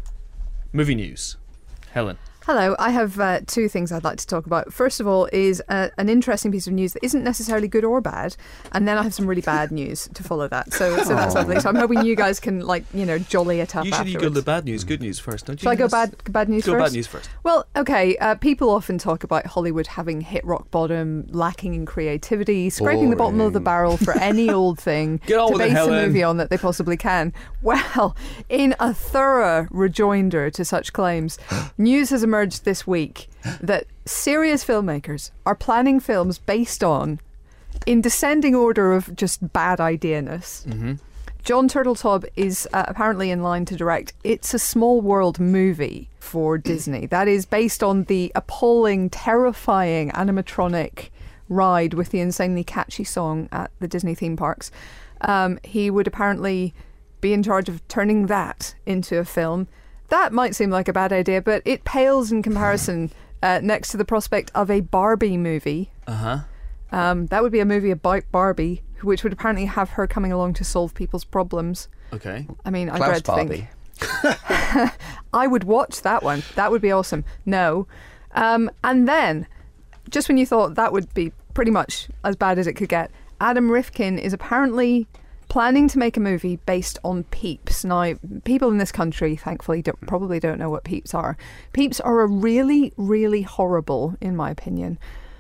Movie news. Helen. Hello, I have uh, two things I'd like to talk about. First of all is uh, an interesting piece of news that isn't necessarily good or bad, and then I have some really bad news to follow that. So, so that's lovely. So I'm hoping you guys can, like, you know, jolly it up Usually afterwards. you go the bad news, good news first, don't you? Shall I go Yes. bad bad news Go first? bad news first. Well, okay, uh, people often talk about Hollywood having hit rock bottom, lacking in creativity, scraping the bottom of the Boring. barrel for any old thing Get on to with it, base a Helen. movie on that they possibly can. Well, in a thorough rejoinder to such claims, news has emerged this week that serious filmmakers are planning films based on, in descending order of just bad idea-ness. Mm-hmm. John Turteltaub is uh, apparently in line to direct It's a Small World movie for Disney. That is based on the appalling, terrifying animatronic ride with the insanely catchy song at the Disney theme parks. Um, he would apparently be in charge of turning that into a film. That might seem like a bad idea, but it pales in comparison uh, next to the prospect of a Barbie movie. Uh-huh. Um, that would be a movie about Barbie, which would apparently have her coming along to solve people's problems. Okay. I mean, I Klaus dread to Barbie. think. I would watch that one. That would be awesome. No. Um, and then, just when you thought that would be pretty much as bad as it could get, Adam Rifkin is apparently planning to make a movie based on Peeps. Now, people in this country, thankfully, don't, probably don't know what Peeps are. Peeps are a really, really horrible, in my opinion,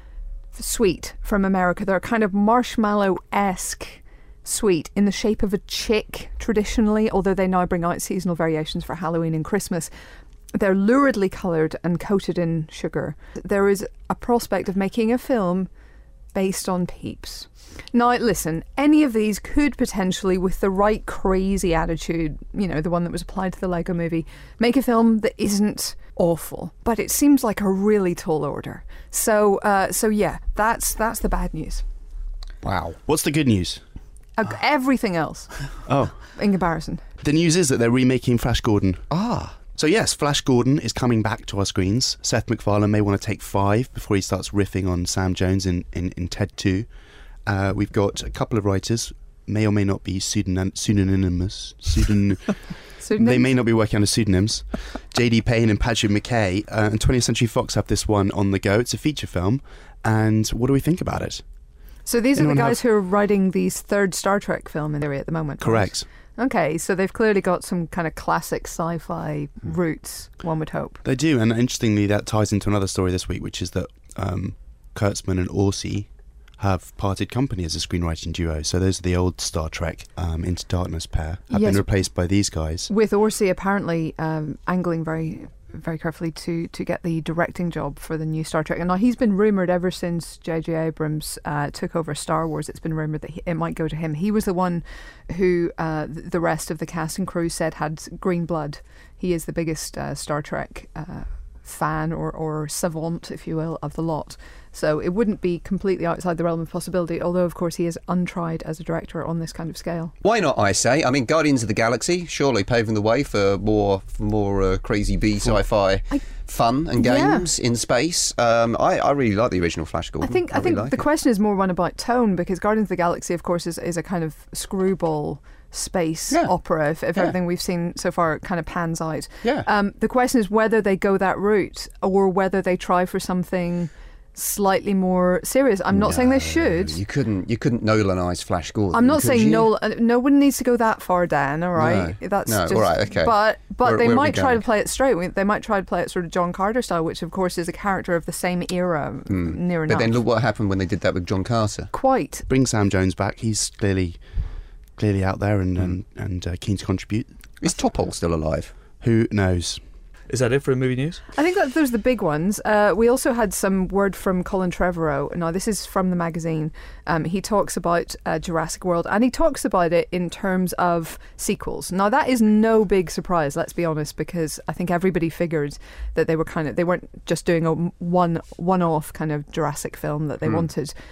sweet from America. They're a kind of marshmallow-esque sweet in the shape of a chick, traditionally, although they now bring out seasonal variations for Halloween and Christmas. They're luridly coloured and coated in sugar. There is a prospect of making a film based on Peeps. Now, listen, any of these could potentially, with the right crazy attitude, you know, the one that was applied to the Lego movie, make a film that isn't awful. But it seems like a really tall order. So, uh, so yeah, that's that's the bad news. Wow. What's the good news? Uh, everything else, Oh, in comparison. the news is that they're remaking Flash Gordon. Ah. So yes, Flash Gordon is coming back to our screens. Seth MacFarlane may want to take five before he starts riffing on Sam Jones in, in, in Ted two. Uh, we've got a couple of writers, may or may not be pseudonym- pseudonymous. Pseudon- Pseudonyms? they may not be working under pseudonyms. J D Payne and Patrick McKay uh, and twentieth Century Fox have this one on the go. It's a feature film. And what do we think about it? So these Anyone are the guys have- who are writing the third Star Trek film in the area at the moment. right? Correct. Okay, so they've clearly got some kind of classic sci-fi roots, one would hope. They do, and interestingly, that ties into another story this week, which is that um, Kurtzman and Orsi have parted company as a screenwriting duo. So those are the old Star Trek um, Into Darkness pair, have Yes. been replaced by these guys. With Orsi apparently um, angling very, very carefully to, to get the directing job for the new Star Trek. And now he's been rumoured ever since J J Abrams uh, took over Star Wars. It's been rumoured that he, it might go to him. He was the one who uh, th- the rest of the cast and crew said had green blood. He is the biggest uh, Star Trek uh, fan or, or savant, if you will, of the lot. So it wouldn't be completely outside the realm of possibility, although, of course, he is untried as a director on this kind of scale. Why not, I say? I mean, Guardians of the Galaxy, surely paving the way for more for more uh, crazy B sci-fi I- fun and Yeah. games in space. Um, I, I really like the original Flash I Gordon. think I, really think like the it. question is more one about tone, because Guardians of the Galaxy, of course, is, is a kind of screwball space Yeah. opera, if, if Yeah. everything we've seen so far kind of pans out. Yeah. Um, the question is whether they go that route or whether they try for something slightly more serious. I'm not saying they should. You couldn't you couldn't Nolanise Flash Gordon. I'm not could saying you? no. uh, No one needs to go that far, Dan. All right, No. that's No, just. all right, okay. But but Where- they where are we might try to going? play it straight. We- They might try to play it sort of John Carter style, which of course is a character of the same era, near But enough. then look what happened when they did that with John Carter. Quite. Bring Sam Jones back. He's clearly clearly out there and and, and uh, keen to contribute. Is Topol still alive? Who knows? Is that it for movie news? I think that those are the big ones. Uh, we also had some word from Colin Trevorrow. Now, this is from the magazine. Um, he talks about uh, Jurassic World, and he talks about it in terms of sequels. Now, that is no big surprise, let's be honest, because I think everybody figured that they were kind of they weren't just doing a one one-off kind of Jurassic film that they wanted.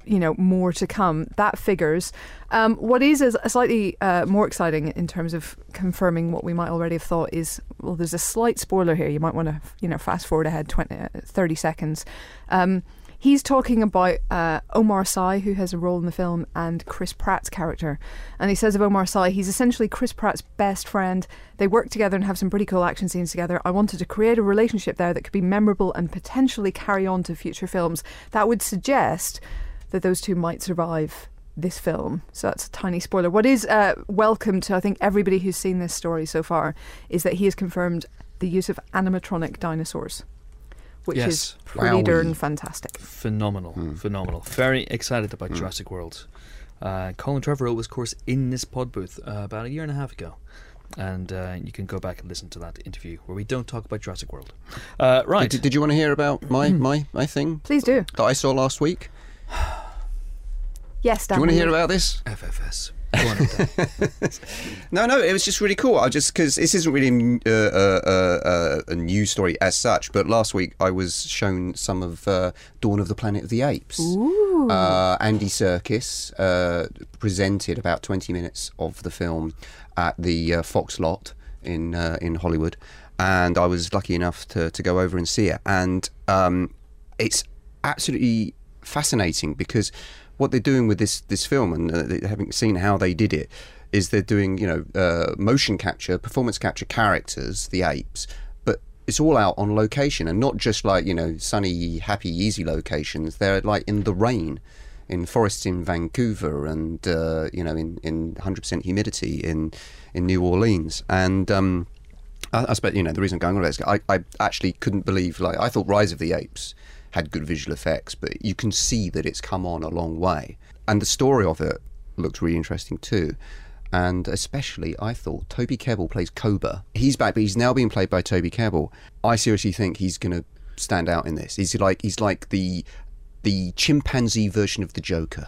you know, more to come. That figures. Um, what is, is slightly uh, more exciting in terms of confirming what we might already have thought is, well, there's a slight spoiler here. You might want to, you know, fast forward ahead twenty, thirty seconds. Um, he's talking about uh, Omar Sy, who has a role in the film, and Chris Pratt's character. And he says of Omar Sy, he's essentially Chris Pratt's best friend. They work together and have some pretty cool action scenes together. I wanted to create a relationship there that could be memorable and potentially carry on to future films. That would suggest that those two might survive this film. So that's a tiny spoiler. What is uh, welcome to, I think, everybody who's seen this story so far is that he has confirmed the use of animatronic dinosaurs, which Yes. is pretty Wowee. darn fantastic. Phenomenal, phenomenal. Very excited about Jurassic World. Uh, Colin Trevorrow was, of course, in this pod booth uh, about a year and a half ago. And uh, you can go back and listen to that interview where we don't talk about Jurassic World. Uh, right. Did, did you want to hear about my, my, my thing Please do. that I saw last week? Yes, Dan. Do you want to hear about this? F F S. Go on, Dan. No, no, it was just really cool. I just because this isn't really uh, uh, uh, a news story as such, but last week I was shown some of uh, Dawn of the Planet of the Apes. Ooh. Uh, Andy Serkis uh, presented about twenty minutes of the film at the uh, Fox lot in uh, in Hollywood, and I was lucky enough to to go over and see it, and um, it's absolutely fascinating because what they're doing with this this film, and uh, having seen how they did it, is they're doing, you know, uh, motion capture, performance capture characters, the apes, but it's all out on location, and not just like, you know, sunny, happy, easy locations. They're like in the rain, in forests in Vancouver, and uh, you know, in in one hundred percent humidity in in New Orleans, and um, I, I suppose, you know, the reason I'm going on about this, I, I actually couldn't believe, like, I thought Rise of the Apes had good visual effects, but you can see that it's come on a long way. And the story of it looks really interesting too. And especially, I thought, Toby Kebbell plays Koba. He's back, but he's now being played by Toby Kebbell. I seriously think he's going to stand out in this. He's like he's like the the chimpanzee version of the Joker.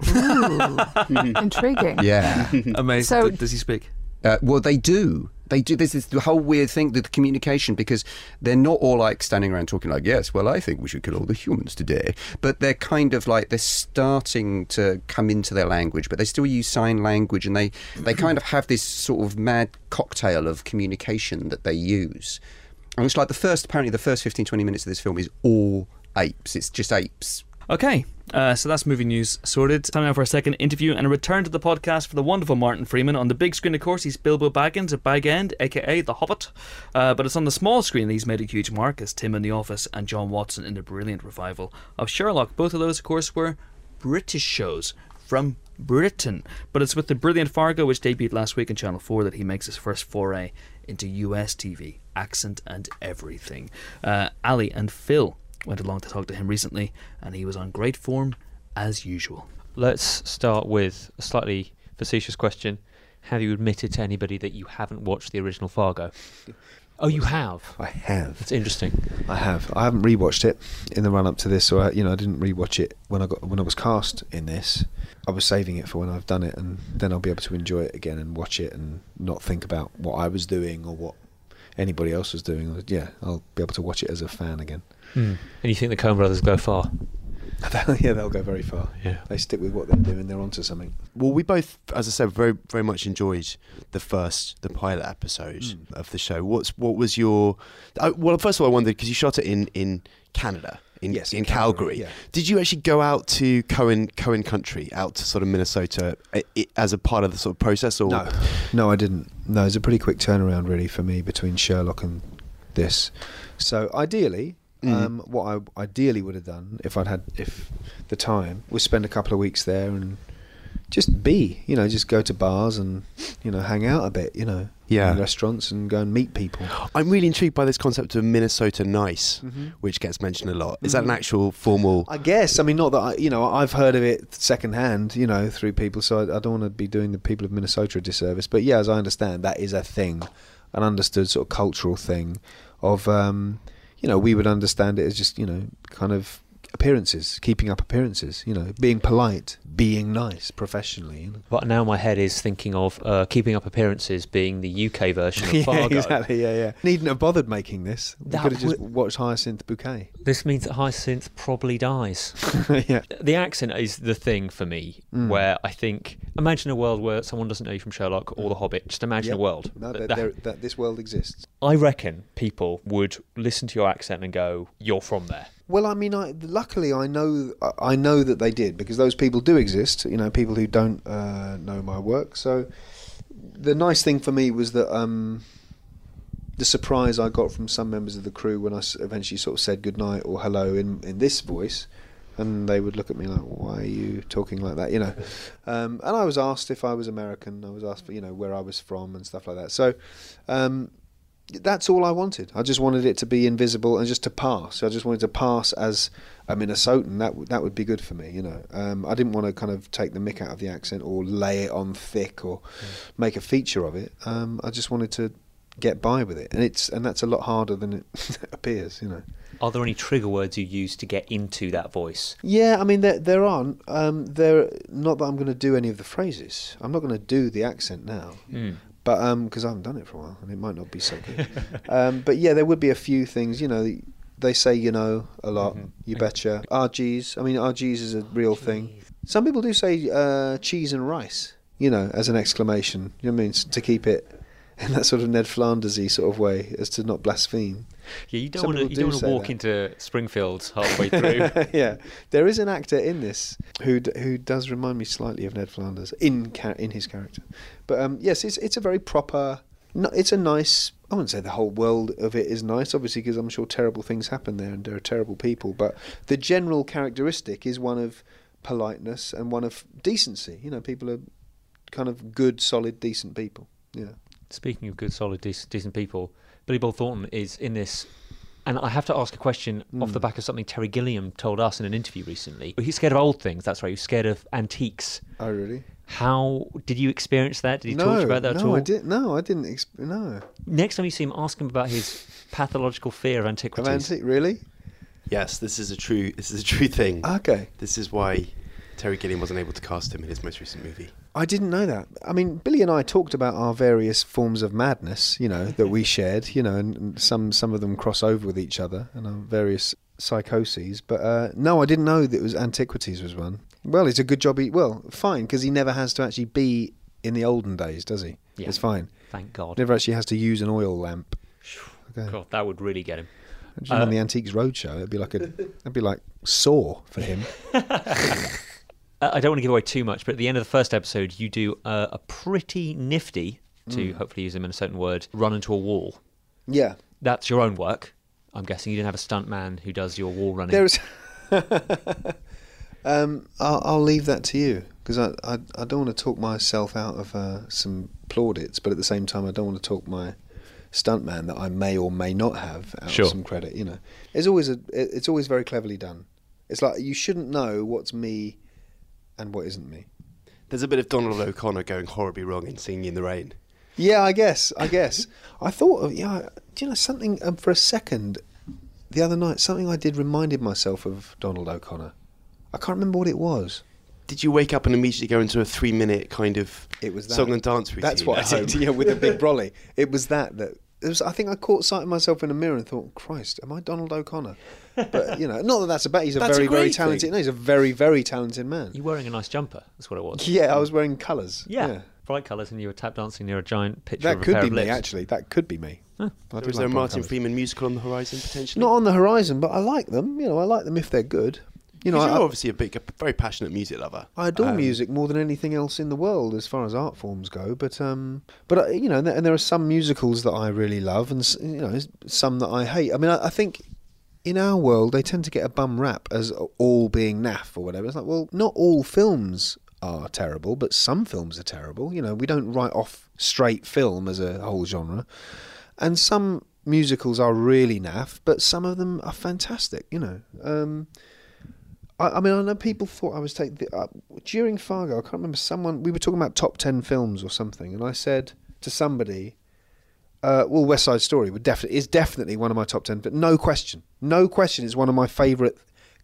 Ooh. Intriguing. Yeah. Amazing. So- D- Does he speak? Uh, well, they do. They do. This is the whole weird thing, the communication, because they're not all like standing around talking like, yes, well, I think we should kill all the humans today. But they're kind of like, they're starting to come into their language, but they still use sign language, and they, they kind of have this sort of mad cocktail of communication that they use. And it's like the first, apparently the first fifteen, twenty minutes of this film is all apes. It's just apes. Okay, uh, so that's movie news sorted. Time now for a second interview and a return to the podcast for the wonderful Martin Freeman. On the big screen, of course, he's Bilbo Baggins at Bag End, aka The Hobbit. Uh, but it's on the small screen that he's made a huge mark as Tim in The Office and John Watson in the brilliant revival of Sherlock. Both of those, of course, were British shows from Britain. But it's with the brilliant Fargo, which debuted last week on Channel four, that he makes his first foray into U S T V. Accent and everything. Uh, Ali and Phil went along to talk to him recently, and he was on great form as usual. Let's start with a slightly facetious question. Have you admitted to anybody that you haven't watched the original Fargo? Oh, you have? I have. That's interesting. I have. I haven't rewatched it in the run up to this, so I, you know, I didn't rewatch it when I got when I was cast in this. I was saving it for when I've done it, and then I'll be able to enjoy it again and watch it and not think about what I was doing or what anybody else was doing. Yeah, I'll be able to watch it as a fan again. Mm. And you think the Coen brothers go far? Yeah, they'll go very far. Yeah. They stick with what they're doing. They're onto something. Well, we both, as I said, very very much enjoyed the first, the pilot episode Mm. of the show. What's what was your? Uh, well, first of all, I wondered, because you shot it in in Canada, in Yes, in in Calgary. Calgary, yeah. Did you actually go out to Coen Coen Country, out to sort of Minnesota, i i as a part of the sort of process? Or No, no, I didn't. No, it's a pretty quick turnaround, really, for me between Sherlock and this. So ideally. Mm. Um, what I ideally would have done if I'd had if the time was spend a couple of weeks there and just be, you know, just go to bars and, you know, hang out a bit, you know, Yeah. in restaurants and go and meet people. I'm really intrigued by this concept of Minnesota Nice, Mhm. which gets mentioned a lot. Is that an Mhm. actual formal? I guess. I mean, not that I, you know, I've heard of it secondhand, you know, through people. So I, I don't want to be doing the people of Minnesota a disservice. But yeah, as I understand, that is a thing, an understood sort of cultural thing of. Um, You know, we would understand it as just, you know, kind of appearances, keeping up appearances, you know, being polite, being nice professionally. You know? But now my head is thinking of uh, Keeping Up Appearances being the U K version of yeah, Fargo. exactly. Yeah, yeah. Needn't have bothered making this. We That could have just would- watched Hyacinth Bouquet. This means that Hyacinth probably dies. yeah. The accent is the thing for me, Mm. where I think, imagine a world where someone doesn't know you from Sherlock or The Hobbit. Just imagine Yep. a world. No, that- that, that- there- that this world exists. I reckon people would listen to your accent and go, "You're from there." Well, I mean, I, luckily I know I know that they did, because those people do exist. You know, people who don't uh, know my work. So the nice thing for me was that um, the surprise I got from some members of the crew when I s- eventually sort of said goodnight or hello in in this voice, and they would look at me like, "Why are you talking like that?" You know. Um, and I was asked if I was American. I was asked for, you know, where I was from and stuff like that. So. Um, That's all I wanted. I just wanted it to be invisible and just to pass. I just wanted to pass as a Minnesotan. That w- that would be good for me, you know. Um, I didn't want to kind of take the mick out of the accent or lay it on thick or make a feature of it. Um, I just wanted to get by with it, and it's and that's a lot harder than it appears, you know. Are there any trigger words you use to get into that voice? Yeah, I mean there there aren't. Um, there not that I'm going to do any of the phrases. I'm not going to do the accent now. Mm. But because um, I haven't done it for a while, and it might not be so good. um, but yeah, there would be a few things. You know, they say you know a lot. Mhm. You betcha. R Gs. I mean, R Gs is a real thing. Some people do say uh, cheese and rice. You know, as an exclamation. You know what I mean? S- To keep it in that sort of Ned Flanders-y sort of way, as to not blaspheme. Yeah, you don't Some want to. people You do don't want to say walk that. into Springfield halfway through. yeah, there is an actor in this who d- who does remind me slightly of Ned Flanders in ca- in his character. But um, yes, it's it's a very proper. No, it's a nice. I wouldn't say the whole world of it is nice, obviously, because I'm sure terrible things happen there and there are terrible people. But the general characteristic is one of politeness and one of decency. You know, people are kind of good, solid, decent people. Yeah. Speaking of good, solid, decent, decent people, Billy Bob Thornton is in this. And I have to ask a question Mm. off the back of something Terry Gilliam told us in an interview recently. He's scared of old things, that's right. He's scared of antiques. Oh, really? How did you experience that? Did he no, talk to you about that no, at all? I did. No, I didn't. Exp- no. Next time you see him, ask him about his pathological fear of Of antiquities. antique, really? Yes, this is a true. This is a true thing. Okay. This is why Terry Gilliam wasn't able to cast him in his most recent movie. I didn't know that. I mean, Billy and I talked about our various forms of madness, you know, that we shared, you know, and, and some some of them cross over with each other, and our various psychoses. But uh, no, I didn't know that it was antiquities was one. Well, it's a good job. He well, fine, because he never has to actually be in the olden days, does he? Yeah. It's fine. Thank God. Never actually has to use an oil lamp. Okay. God, that would really get him. Imagine Uh, on the Antiques Roadshow, it'd be like a, it'd be like Saw for him. Uh, I don't want to give away too much, but at the end of the first episode, you do uh, a pretty nifty, to Mm. hopefully use a Minnesotan word, run into a wall. Yeah. That's your own work. I'm guessing you didn't have a stunt man who does your wall running. There's. um, I'll, I'll leave that to you, because I, I I don't want to talk myself out of uh, some plaudits, but at the same time I don't want to talk my stuntman that I may or may not have out Sure. of some credit. You know, it's always a it- it's always very cleverly done. It's like you shouldn't know what's me and what isn't me. There's a bit of Donald O'Connor going horribly wrong in Singing in the Rain. Yeah, I guess. I guess. I thought of yeah. Do you know something? Um, for a second, the other night, something I did reminded myself of Donald O'Connor. I can't remember what it was. Did you wake up and immediately go into a three-minute kind of It was that. song and dance routine? That's what I at did. home? Yeah, with a big brolly. It was that that. It was, I think I caught sight of myself in a mirror and thought, Christ, am I Donald O'Connor? But you know, not that that's a bad. He's a That's a very, very great talented. thing. No, he's a very, very talented man. You're wearing a nice jumper. That's what it was. Yeah, I was wearing colours. Yeah. Bright colours, and you were tap dancing near a giant picture That of a could pair be of me. lips. Actually, that could be me. Huh. I So do is like there a bright Martin colours. Freeman musical on the horizon potentially? Not on the horizon, but I like them. You know, I like them if they're good. You know, Because I, you're obviously a big, a very passionate music lover. I adore Um, music more than anything else in the world, as far as art forms go. But um, but uh, you know, and there, and there are some musicals that I really love, and s- you know, some that I hate. I mean, I, I think in our world they tend to get a bum rap as all being naff or whatever. It's like, well, not all films are terrible, but some films are terrible. You know, we don't write off straight film as a whole genre, and some musicals are really naff, but some of them are fantastic. You know. Um, I, I mean, I know people thought I was taking the, uh, during Fargo. I can't remember someone. We were talking about top ten films or something, and I said to somebody, uh, "Well, West Side Story would definitely is definitely one of my top ten. But no question, no question, it's one of my favourite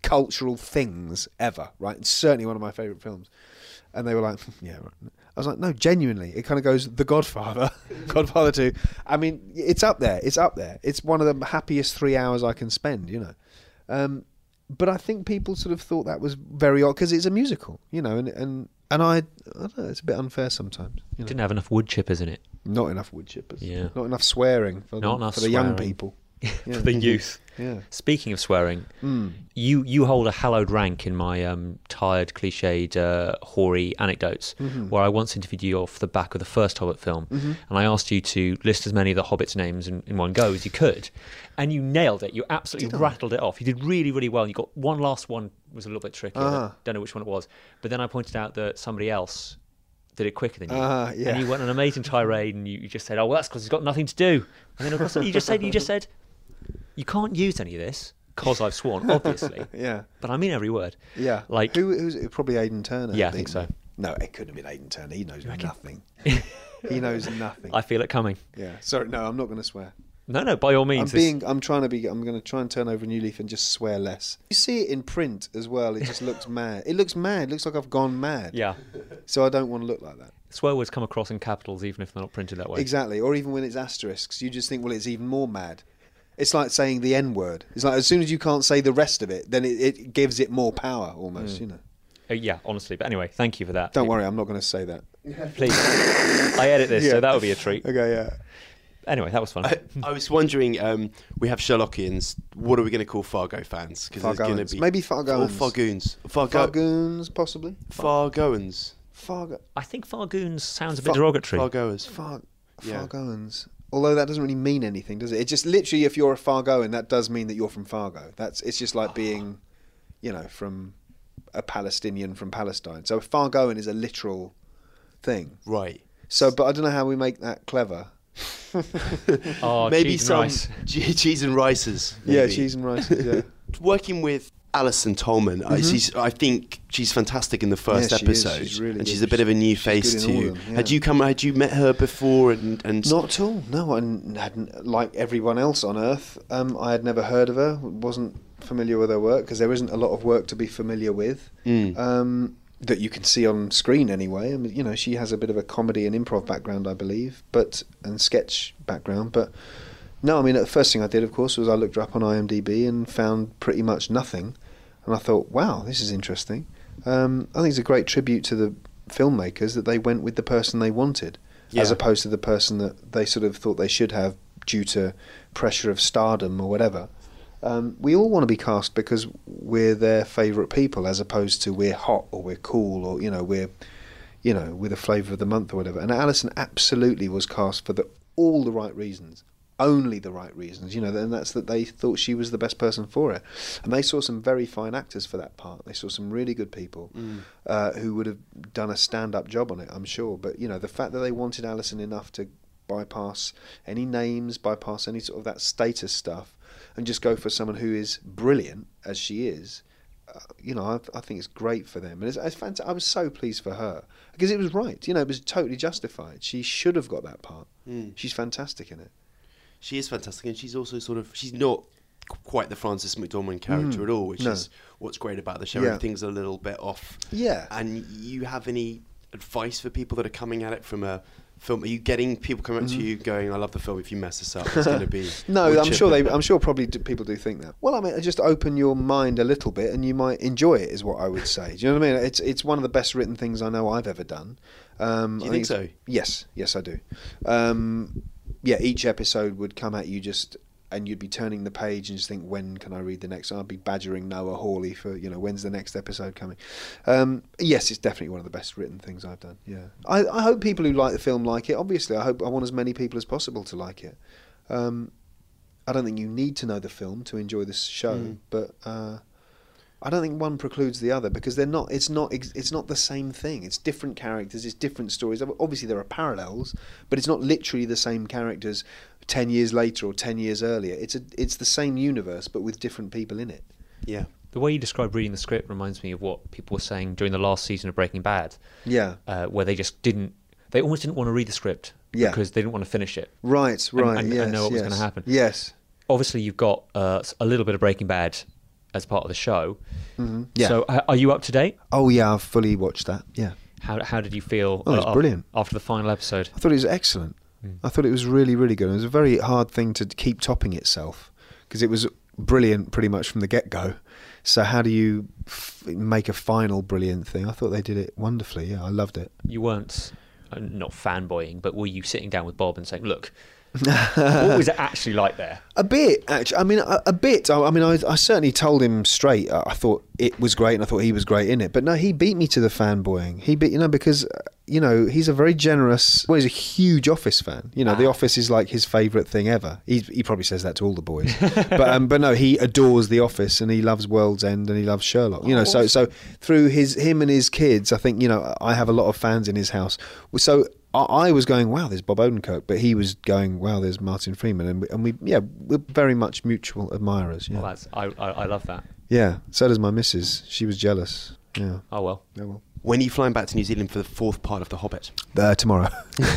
cultural things ever, right? It's certainly one of my favourite films. And they were like, yeah, right. I was like, no, genuinely. It kind of goes, The Godfather, Godfather two. I mean, it's up there. It's up there. It's one of the happiest three hours I can spend, you know. Um, but I think people sort of thought that was very odd because it's a musical, you know, and and, and I, I don't know, it's a bit unfair sometimes. You know? Didn't have enough wood chippers in it. Not enough wood chippers. Yeah. Not enough swearing for, Not the, enough for the young swearing. people. For the youth. Yeah. Speaking of swearing, Mm. you you hold a hallowed rank in my um, tired, cliched, uh, hoary anecdotes, Mm-hmm. where I once interviewed you off the back of the first Hobbit film, and I asked you to list as many of the Hobbits' names in, in one go as you could, and you nailed it. You absolutely Did I? rattled it off. You did really, really well. You got one last one was a little bit tricky. I Ah. don't, don't know which one it was, but then I pointed out that somebody else did it quicker than you. Ah, yeah. And you went on an amazing tirade, and you, you just said, "Oh, well, that's because he's got nothing to do." And then of course you just said, "You just said, you can't use any of this because I've sworn, obviously." Yeah. But I mean every word. Yeah. Like- Who, who's it? Probably Aidan Turner. Yeah, I think so. No, it couldn't have been Aidan Turner. He knows nothing. He knows nothing. I feel it coming. Yeah. Sorry, no, I'm not going to swear. No, no, by all I'm means. being. I'm trying to be. I'm going to try and turn over a new leaf and just swear less. You see it in print as well. It just looks mad. It looks mad. It looks like I've gone mad. Yeah. So I don't want to look like that. Swear words come across in capitals even if they're not printed that way. Exactly. Or even when it's asterisks, you just think, well, it's even more mad. It's like saying the N word. It's like as soon as you can't say the rest of it, then it, it gives it more power almost. You know. Uh, yeah, honestly. But anyway, thank you for that. Don't worry, I'm not going to say that. Please. I edit this, Yeah. so that would be a treat. Okay. Yeah. Anyway, that was fun. I, I was wondering, um, we have Sherlockians. What are we going to call Fargo fans? Because there's going to Fargoans. be Maybe Fargoans. or Fargoons. Fargo, Fargoons, possibly. Fargoans. Fargo. I think Fargoons sounds a bit Far- derogatory. Fargoers. Far, Yeah. Fargoans. Although that doesn't really mean anything, does it? It just literally, if you're a Fargoan, that does mean that you're from Fargo. That's it's just like being, you know, from a Palestinian from Palestine. So Fargoan is a literal thing. Right. So, but I don't know how we make that clever. Oh, Maybe cheese and some rice. che- cheese and rices. Yeah, maybe. cheese and rice. Yeah. Working with Alison Tolman, I, she's, I think she's fantastic in the first Yeah, she is. episode, She's really and good. she's a bit of a new She's face good to in all you. of them, yeah. Had you come? Had you met her before? And, and Not at all. No, I n- hadn't. Like everyone else on Earth, um, I had never heard of her. Wasn't familiar with her work because there isn't a lot of work to be familiar with. Mm. Um, that you can see on screen anyway. I mean, you know, she has a bit of a comedy and improv background, I believe, but and sketch background. But no, I mean, the first thing I did, of course, was I looked her up on IMDb and found pretty much nothing. And I thought, wow, this is interesting. Um, I think it's a great tribute to the filmmakers that they went with the person they wanted, as Yeah. opposed to the person that they sort of thought they should have due to pressure of stardom or whatever. Um, we all want to be cast because we're their favourite people, as opposed to we're hot or we're cool or you know we're, you know, we're the flavour of the month or whatever. And Alison absolutely was cast for the all the right reasons, only the right reasons, you know. And that's that they thought she was the best person for it. And they saw some very fine actors for that part. They saw some really good people uh, who would have done a stand-up job on it, I'm sure. But you know, the fact that they wanted Alison enough to bypass any names, bypass any sort of that status stuff, and just go for someone who is brilliant as she is, uh, you know, I, I think it's great for them. And it's, it's fantastic. I was so pleased for her because it was right. You know, it was totally justified. She should have got that part. Mm. She's fantastic in it. She is fantastic, and she's also sort of she's not qu- quite the Frances McDormand character Mm, at all, which no. is what's great about the show. Yeah. Everything's a little bit off. Yeah. And you have any advice for people that are coming at it from a film? Are you getting people coming up to you going, "I love the film. If you mess this up, it's going to be." Mm-hmm. No, wood I'm sure chipping." they. I'm sure probably do, people do think that. Well, I mean, just open your mind a little bit, and you might enjoy it. Is what I would say. Do you know what I mean? It's it's one of the best written things I know I've ever done. Um, Do you I think it's- so? Yes, yes, I do. Um, yeah, each episode would come at you just, and you'd be turning the page and just think, when can I read the next? I'd be badgering Noah Hawley for, you know, when's the next episode coming? Um, yes, it's definitely one of the best written things I've done. Yeah, I, I hope people who like the film like it. Obviously, I hope I want as many people as possible to like it. Um, I don't think you need to know the film to enjoy this show, Mm. but uh, I don't think one precludes the other because they're not. It's not. ex- It's not the same thing. It's different characters. It's different stories. Obviously, there are parallels, but it's not literally the same characters ten years later or ten years earlier. It's a. It's the same universe, but with different people in it. Yeah. The way you describe reading the script reminds me of what people were saying during the last season of Breaking Bad, Yeah. uh, where they just didn't, they almost didn't want to read the script Yeah. because they didn't want to finish it. Right. Right. and- and yes, know what was yes. gonna happen. Yes. Obviously, you've got uh, a little bit of Breaking Bad as part of the show. Mm-hmm. Yeah. So uh, are you up to date? Oh yeah, I've fully watched that. Yeah. How how did you feel? Oh, it was uh, brilliant. after the final episode. I thought it was excellent. Mm. I thought it was really, really good. It was a very hard thing to keep topping itself because it was brilliant pretty much from the get-go. So how do you f- make a final brilliant thing? I thought they did it wonderfully. Yeah, I loved it. You weren't uh, not fanboying, but were you sitting down with Bob and saying, "Look, what was it actually like there?" A bit, actually. I mean, a, a bit. I, I mean, I, I certainly told him straight. I, I thought it was great, and I thought he was great in it. But no, he beat me to the fanboying. He beat, you know, because uh, you know he's a very generous. Well, he's a huge Office fan. You know, ah. The Office is like his favourite thing ever. He he probably says that to all the boys. but um, but no, he adores The Office, and he loves World's End, and he loves Sherlock. You know, so so through his him and his kids, I think you know I have a lot of fans in his house. So. I was going, wow, there's Bob Odenkirk, but he was going, wow, there's Martin Freeman, and we, and we yeah, we're very much mutual admirers. Yeah. Well, that's I, I I love that. Yeah, so does my missus. She was jealous. Yeah. Oh well. Oh well. When are you flying back to New Zealand for the fourth part of The Hobbit? Uh, tomorrow.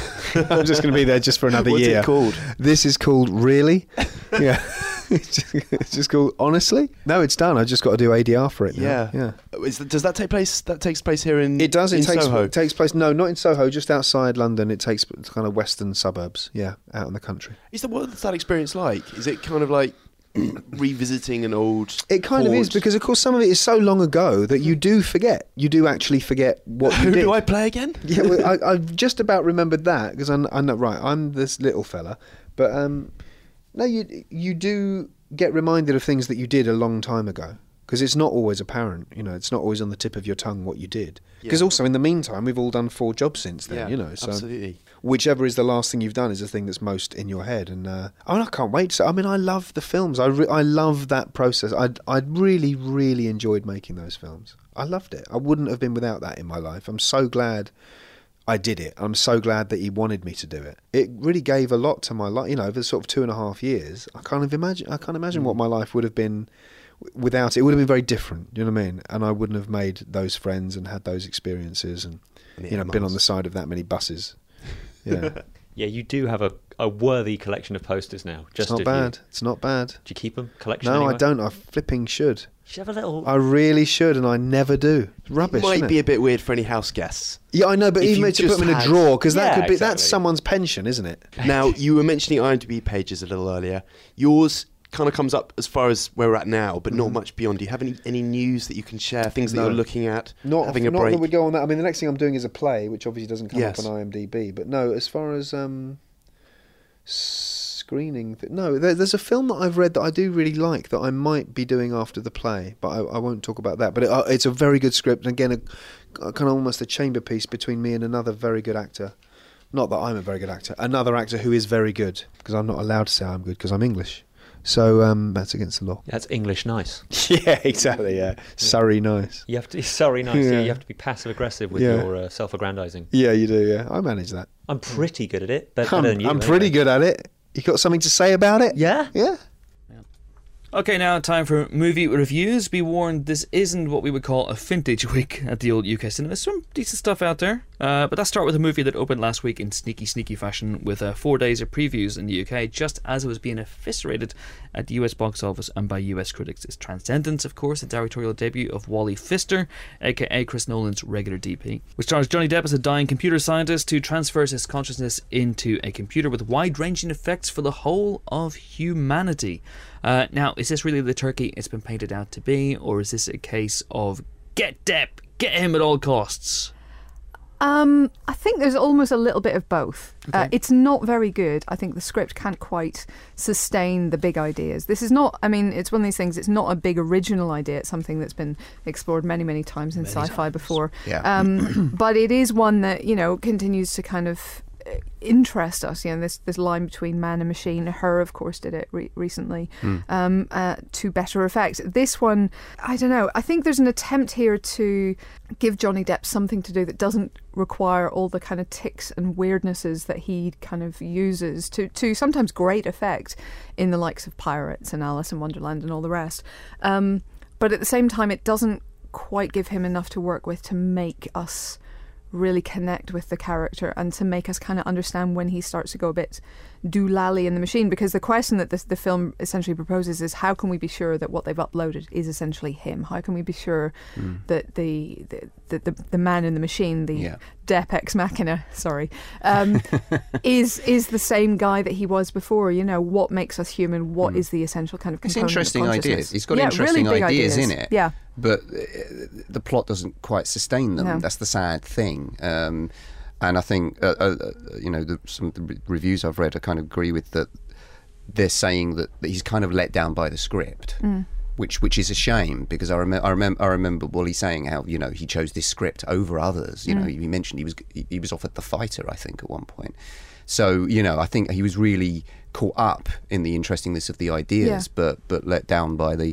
I'm just going to be there just for another What's year. What's it called? This is called Really? Yeah. It's just, it's just called Honestly. No, it's done. I just got to do A D R for it now. Yeah. Yeah. Is, does that take place? That takes place here in. It does. It in takes Soho? it takes place. No, not in Soho. Just outside London. It takes kind of western suburbs. Yeah, out in the country. Is that what's that experience like? Is it kind of like revisiting an old? It kind of port? is because, of course, some of it is so long ago that you do forget. You do actually forget what you Who did. do I play again? Yeah, well, I, I've just about remembered that because I, I know. Right, I'm this little fella, but um, no, you you do get reminded of things that you did a long time ago because it's not always apparent. You know, it's not always on the tip of your tongue what you did. Because Yeah. also in the meantime, we've all done four jobs since then. Yeah, you know, so absolutely. whichever is the last thing you've done is the thing that's most in your head. And uh, I, mean, I can't wait. So I mean, I love the films. I re- I love that process. I I really really enjoyed making those films. I loved it. I wouldn't have been without that in my life. I'm so glad I did it. I'm so glad that he wanted me to do it. It really gave a lot to my life. You know, over sort of two and a half years, I can't even imagine. I can't imagine what my life would have been without it. It would have been very different. You know what I mean? And I wouldn't have made those friends and had those experiences and And you know the been miles. on the side of that many buses. Yeah, Yeah, you do have a, a worthy collection of posters now. Just it's not of bad. You. It's not bad. Do you keep them? Collection? No, anyway? I don't. I flipping should. You should have a little. I really should, and I never do. It's rubbish. It might isn't be it? a bit weird for any house guests. Yeah, I know, but if even you to put just them in a had- drawer because that Yeah, could be that's exactly. someone's pension, isn't it? Now, you were mentioning IMDb pages a little earlier. Yours kind of comes up as far as where we're at now, but not much beyond. Do you have any, any news that you can share? Things that No. you're looking at? Not having a not break? that we go on that. I mean, the next thing I'm doing is a play, which obviously doesn't come Yes. up on IMDb. But no, as far as um, screening, th- no, there, there's a film that I've read that I do really like that I might be doing after the play, but I, I won't talk about that. But it, uh, it's a very good script, and again, a, a kind of almost a chamber piece between me and another very good actor. Not that I'm a very good actor, another actor who is very good, because I'm not allowed to say I'm good because I'm English. So um, that's against the law. That's English nice. Yeah, exactly. Yeah, Surrey nice. You have to. Sorry, nice. Yeah. Yeah. You have to be passive aggressive with Yeah. your uh, self-aggrandizing. Yeah, you do. Yeah, I manage that. I'm pretty good at it. Better I'm, than you. I'm pretty anyway. good at it. You got something to say about it? Yeah. Yeah. Okay, now time for movie reviews. Be warned, this isn't what we would call a vintage week at the old U K cinema. Some decent stuff out there. Uh, but let's start with a movie that opened last week in sneaky, sneaky fashion with uh, four days of previews in the U K, just as it was being eviscerated at the U S box office and by U S critics. It's Transcendence, of course, the directorial debut of Wally Pfister, aka Chris Nolan's regular D P, which stars Johnny Depp as a dying computer scientist who transfers his consciousness into a computer with wide-ranging effects for the whole of humanity. Uh, now, is this really the turkey it's been painted out to be, or is this a case of get Depp, get him at all costs? Um, I think there's almost a little bit of both. Uh, Okay. it's not very good. I think the script can't quite sustain the big ideas. This is not, I mean, it's one of these things, it's not a big original idea. It's something that's been explored many, many times in Many sci-fi times. before. Yeah. Um, but it is one that, you know, continues to kind of uh, interest us. You know, this this line between man and machine. Her, of course, did it re- recently um, uh, to better effect. This one, I don't know. I think there's an attempt here to give Johnny Depp something to do that doesn't require all the kind of tics and weirdnesses that he kind of uses to to sometimes great effect in the likes of Pirates and Alice in Wonderland and all the rest. Um, but at the same time, it doesn't quite give him enough to work with to make us really connect with the character and to make us kind of understand when he starts to go a bit doolally in the machine, because the question that this, the film essentially proposes is how can we be sure that what they've uploaded is essentially him? How can we be sure mm. that the the, the the the man in the machine, the yeah. Dep ex machina, sorry, um, is is the same guy that he was before? You know, what makes us human? What mm. is the essential kind of it's component interesting of ideas. It's got yeah, interesting really ideas, ideas in it. Yeah, but uh, the plot doesn't quite sustain them. No. That's the sad thing. Um, and I think uh, uh, you know the, some of the re- reviews I've read, I kind of agree with that. They're saying that, that he's kind of let down by the script. Mm. Which which is a shame, because I remember I remember I remember Wally saying how, you know, he chose this script over others. You mm. know, he mentioned he was he, he was offered The Fighter, I think, at one point. So, you know, I think he was really caught up in the interestingness of the ideas, yeah. but but let down by the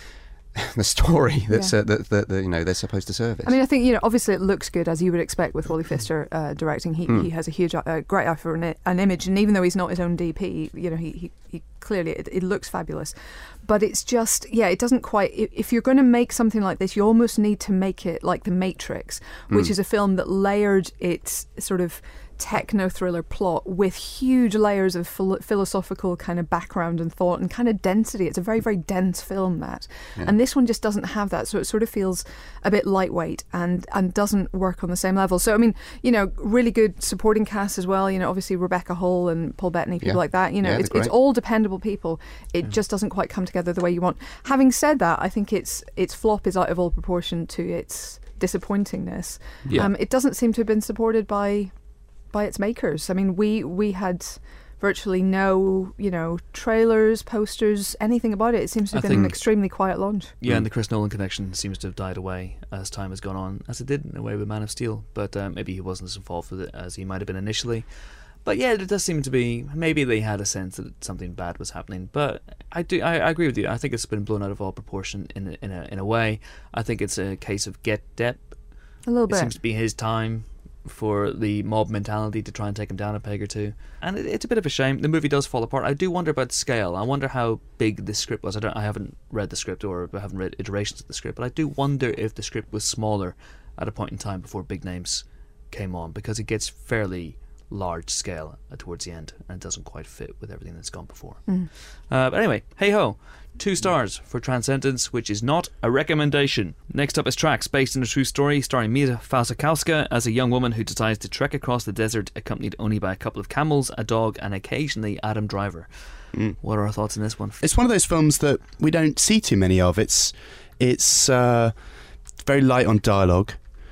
the story that's yeah. uh, that, that, that you know they're supposed to service. I mean, I think, you know, obviously it looks good, as you would expect with Wally Pfister uh, directing. He mm. he has a huge, uh, great eye for an, an image, and even though he's not his own D P, you know, he he, he clearly it, it looks fabulous. But it's just, yeah, it doesn't quite. If you're going to make something like this, you almost need to make it like The Matrix, which mm. is a film that layered its sort of techno thriller plot with huge layers of philo- philosophical kind of background and thought and kind of density. It's a very, very dense film, that. Yeah. And this one just doesn't have that, so it sort of feels a bit lightweight and, and doesn't work on the same level. So, I mean, you know, really good supporting cast as well. You know, obviously Rebecca Hall and Paul Bettany, people yeah. like that. You know, yeah, it's, it's all dependable people. It yeah. just doesn't quite come together the way you want. Having said that, I think its its flop is out of all proportion to its disappointingness. Yeah. Um, it doesn't seem to have been supported by by its makers. I mean, we we had virtually no, you know, trailers, posters, anything about it. It seems to have I been an extremely quiet launch. Yeah, mm. and the Chris Nolan connection seems to have died away as time has gone on, as it did in a way with Man of Steel. But um, maybe he wasn't as involved with it as he might have been initially. But yeah, it does seem to be, maybe they had a sense that something bad was happening. But I do, I, I agree with you. I think it's been blown out of all proportion in a, in a in a way. I think it's a case of get Depp. A little bit. It seems to be his time for the mob mentality to try and take him down a peg or two, and it, it's a bit of a shame. The movie does fall apart. I do wonder about scale. I wonder how big this script was. I don't. I haven't read the script, or I haven't read iterations of the script, but I do wonder if the script was smaller at a point in time before big names came on, because it gets fairly large scale towards the end and it doesn't quite fit with everything that's gone before. Mm. Uh, but anyway, hey ho. Two stars for Transcendence, which is not a recommendation. Next up is Tracks, based on a true story, starring Mia Wasikowska as a young woman who decides to trek across the desert, accompanied only by a couple of camels, a dog, and occasionally Adam Driver. Mm. What are our thoughts on this one? It's one of those films that we don't see too many of. It's it's uh, very light on dialogue,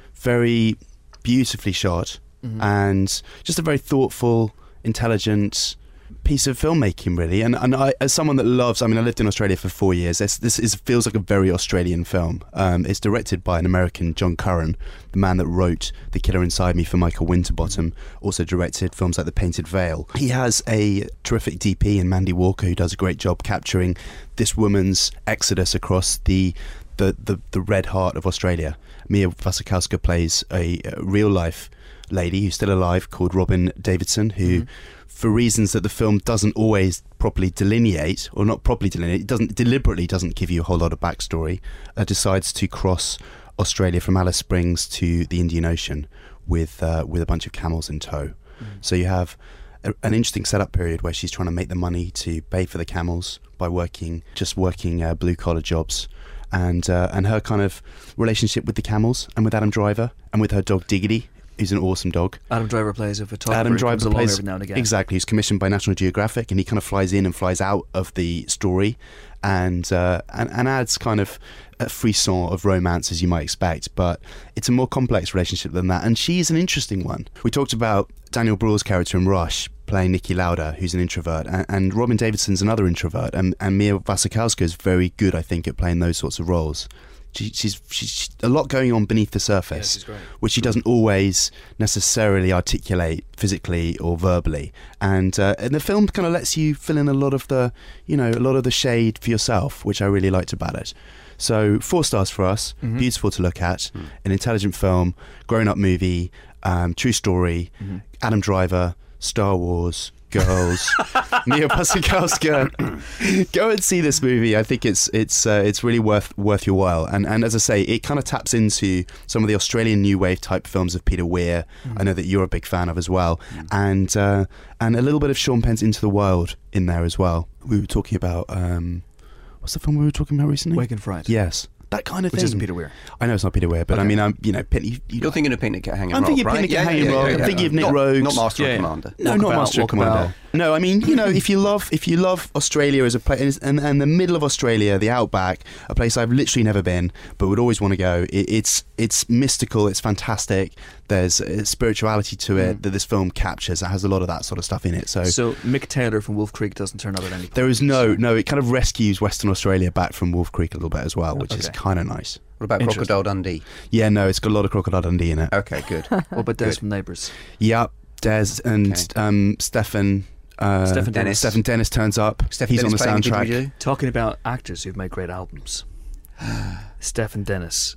very beautifully shot, mm-hmm. and just a very thoughtful, intelligent piece of filmmaking, really. And and I, as someone that loves, I mean, I lived in Australia for four years. This, this is feels like a very Australian film. Um, it's directed by an American, John Curran, the man that wrote The Killer Inside Me for Michael Winterbottom. Also directed films like The Painted Veil. He has a terrific D P in Mandy Walker, who does a great job capturing this woman's exodus across the the the, the red heart of Australia. Mia Wasikowska plays a, a real life lady who's still alive called Robin Davidson, who. Mm-hmm. For reasons that the film doesn't always properly delineate, or not properly delineate, it doesn't deliberately doesn't give you a whole lot of backstory, uh, decides to cross Australia from Alice Springs to the Indian Ocean with uh, with a bunch of camels in tow. Mm. So you have a, an interesting setup period where she's trying to make the money to pay for the camels by working, just working uh, blue collar jobs, and uh, and her kind of relationship with the camels and with Adam Driver and with her dog Diggity. He's an awesome dog. Adam Driver plays a photographer. Adam Driver comes plays along every now and again. Exactly. He's commissioned by National Geographic, and he kind of flies in and flies out of the story, and uh, and, and adds kind of a frisson of romance, as you might expect. But it's a more complex relationship than that, and she's an interesting one. We talked about Daniel Bruhl's character in Rush playing Niki Lauda, who's an introvert, and, and Robin Davidson's another introvert, and, and Mia Wasikowska is very good, I think, at playing those sorts of roles. She, she's, she's a lot going on beneath the surface, yeah, which she doesn't always necessarily articulate physically or verbally. And uh, and the film kind of lets you fill in a lot of the, you know, a lot of the shade for yourself, which I really liked about it. So four stars for us. Mm-hmm. Beautiful to look at, mm. an intelligent film, grown-up movie, um, true story, mm-hmm. Adam Driver, Star Wars, Girls. Neo Pussycat Girls. Go, go and see this movie. I think it's it's uh, it's really worth worth your while. And and as I say, it kind of taps into some of the Australian new wave type films of Peter Weir. Mm. I know that you're a big fan of as well, mm. and uh, and a little bit of Sean Penn's Into the Wild in there as well. We were talking about um, what's the film we were talking about recently? Wake and Fright. Yes. That kind of Which thing. isn't Peter Weir. I know it's not Peter Weir, but Okay. I mean, I'm you know, Pin, you, you You're thinking of Picnic at Hanging I'm Rock, thinking right? Picnic at Hanging Rock. I'm thinking of Nick not, Rhodes. Not Master Yeah, and yeah. Commander. No, not Walkabout, Master and Walkabout. Commander. No, I mean, you know, if you love if you love Australia as a place, and, and the middle of Australia, the outback, a place I've literally never been, but would always want to go. It, it's it's mystical. It's fantastic. There's a spirituality to it Mm. that this film captures. It has a lot of that sort of stuff in it. So, So Mick Taylor from Wolf Creek doesn't turn up at any point. there is no no. It kind of rescues Western Australia back from Wolf Creek a little bit as well, which is Okay. kind of nice. What about Interesting. Crocodile Dundee? Yeah, no, it's got a lot of Crocodile Dundee in it. Okay, good. What about Des Good. from Neighbours? Yep, Des and Okay. um, Stefan. Uh, Stephen Dennis. Stephen Dennis turns up. Stephen He's Dennis on the playing soundtrack. Didgeridoo? Talking about actors who've made great albums. Stephen Dennis.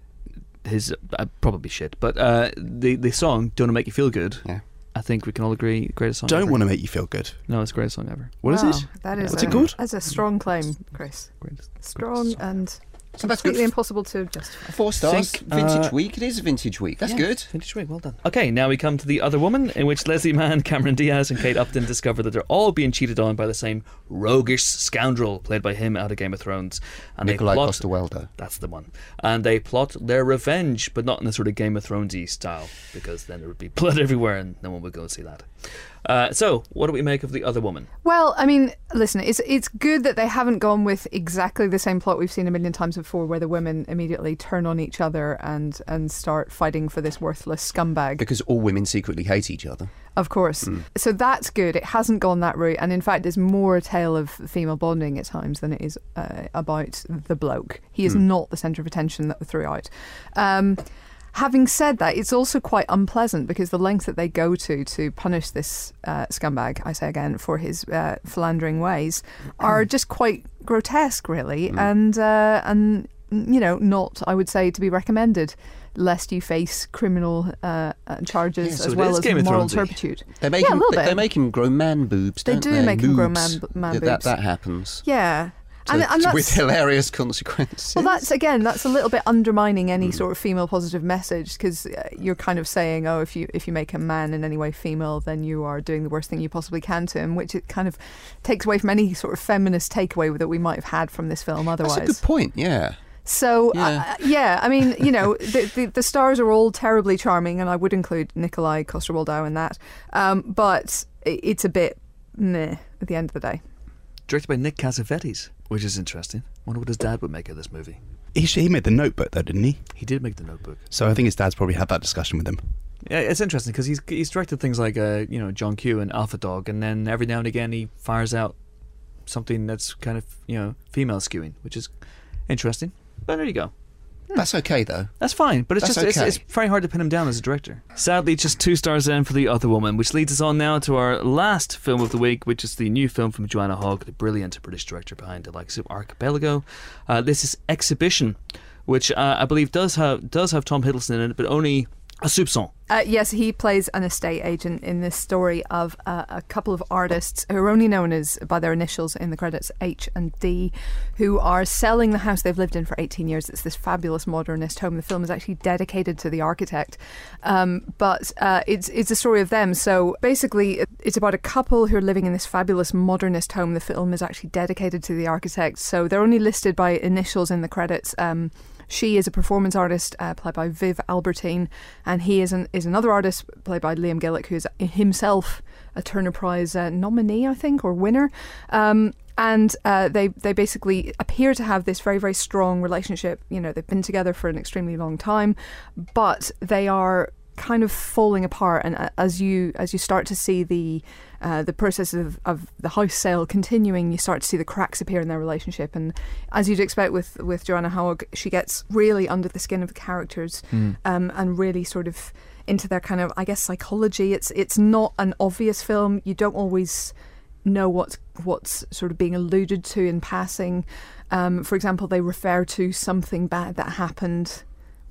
His uh, probably shit, but uh, the the song "Don't Make You Feel Good." Yeah. I think we can all agree, greatest song. Don't ever. want to make you feel good. No, it's the greatest song ever. What is Wow, it? That is What's a, it called? That's a strong claim, Chris. Greatest. Strong and So that's good. completely impossible to justify. Four stars. Think, Vintage uh, week. It is a vintage week. That's Yeah, good. Vintage Week, well done. Okay, now we come to The Other Woman, in which Leslie Mann, Cameron Diaz, and Kate Upton discover that they're all being cheated on by the same roguish scoundrel played by him out of Game of Thrones. And Nikolai they plot, Coster-Waldau. That's the one. And they plot their revenge, but not in a sort of Game of Thronesy style, because then there would be blood everywhere and no one would go and see that. Uh, so, what do we make of The Other Woman? Well, I mean, listen, it's it's good that they haven't gone with exactly the same plot we've seen a million times before, where the women immediately turn on each other and and start fighting for this worthless scumbag. Because all women secretly hate each other. Of course. So that's good. It hasn't gone that route. And in fact, it's more a tale of female bonding at times than it is uh, about the bloke. He is not the centre of attention that throughout. Um, having said that, it's also quite unpleasant because the length that they go to to punish this uh, scumbag, I say again, for his uh, philandering ways are just quite grotesque, really. And, uh, and, you know, not, I would say, to be recommended, lest you face criminal uh, uh, charges Yeah, so as it well is as Game of moral Thronesy. turpitude. They make Yeah, a him. little They, bit. they make him grow man boobs. They don't do they? make him grow Boobs. man- man Yeah, That boobs. that happens. Yeah. So And, and with that's, hilarious consequences. well, that's again, that's a little bit undermining any sort of female positive message because uh, you're kind of saying, oh, if you if you make a man in any way female, then you are doing the worst thing you possibly can to him, which it kind of takes away from any sort of feminist takeaway that we might have had from this film otherwise. That's a good point. Yeah. So, Yeah. uh, yeah, I mean, you know, the, the the stars are all terribly charming, and I would include Nikolai Coster-Waldau in that. Um, but it, it's a bit meh at the end of the day. Directed by Nick Cassavetes, which is interesting. Wonder what his dad would make of this movie. He, sh- he made the Notebook though, didn't he? He did make The Notebook. So I think his dad's probably had that discussion with him. Yeah, it's interesting because he's he's directed things like uh, you know John Q and Alpha Dog, and then every now and again he fires out something that's kind of you know female skewing, which is interesting. But there you go. That's okay though. That's fine, but it's That's just it's, okay. it's very hard to pin him down as a director. Sadly, just two stars in for The Other Woman, which leads us on now to our last film of the week, which is the new film from Joanna Hogg, the brilliant British director behind the likes of Archipelago. Uh, this is Exhibition, which uh, I believe does have does have Tom Hiddleston in it, but only a soupçon. Uh, yes, he plays an estate agent in this story of uh, a couple of artists who are only known as by their initials in the credits, H and D, who are selling the house they've lived in for eighteen years. It's this fabulous modernist home. The film is actually dedicated to the architect, um, but uh, it's it's a story of them. So basically, it's about a couple who are living in this fabulous modernist home. The film is actually dedicated to the architect, so they're only listed by initials in the credits. Um, She is a performance artist uh, played by Viv Albertine, and he is an, is another artist played by Liam Gillick, who is himself a Turner Prize uh, nominee, I think, or winner. Um, and uh, they they basically appear to have this very, very strong relationship. You know, they've been together for an extremely long time, but they are kind of falling apart. And uh, as you as you start to see the uh, the process of, of the house sale continuing, you start to see the cracks appear in their relationship. And as you'd expect with with Joanna Hogg, she gets really under the skin of the characters Mm. um, and really sort of into their kind of, I guess, psychology. It's it's not an obvious film. You don't always know what's what's sort of being alluded to in passing. Um, for example, they refer to something bad that happened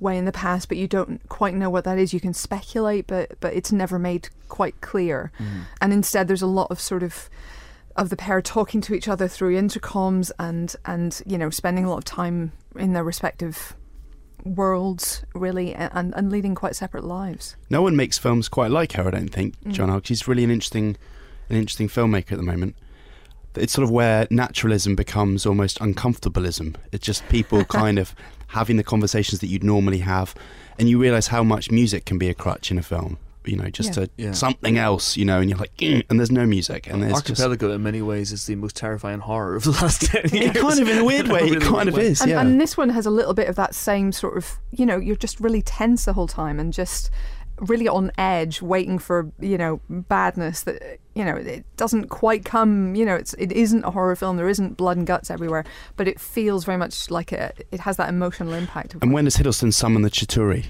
way in the past, but you don't quite know what that is. You can speculate, but but it's never made quite clear. Mm. And instead, there's a lot of sort of of the pair talking to each other through intercoms and and you know spending a lot of time in their respective worlds, really, and, and leading quite separate lives. No one makes films quite like her, I don't think. Mm. John Hughes. She's really an interesting, an interesting filmmaker at the moment. It's sort of where naturalism becomes almost uncomfortableism. It's just people kind of having the conversations that you'd normally have, and you realise how much music can be a crutch in a film. You know, just Yeah. to Yeah. something else. You know, and you're like, "Mm," and there's no music, and there's just. Archipelago, in many ways, is the most terrifying horror of the last ten years. It kind of, in a weird way, it Really kind of weird way. is. And, Yeah. and this one has a little bit of that same sort of, you know, you're just really tense the whole time and just really on edge, waiting for, you know, badness that, you know, it doesn't quite come, you know, it's, it isn't a horror film, there isn't blood and guts everywhere, but it feels very much like a, it has that emotional impact. Of And when does Hiddleston summon the Chitauri?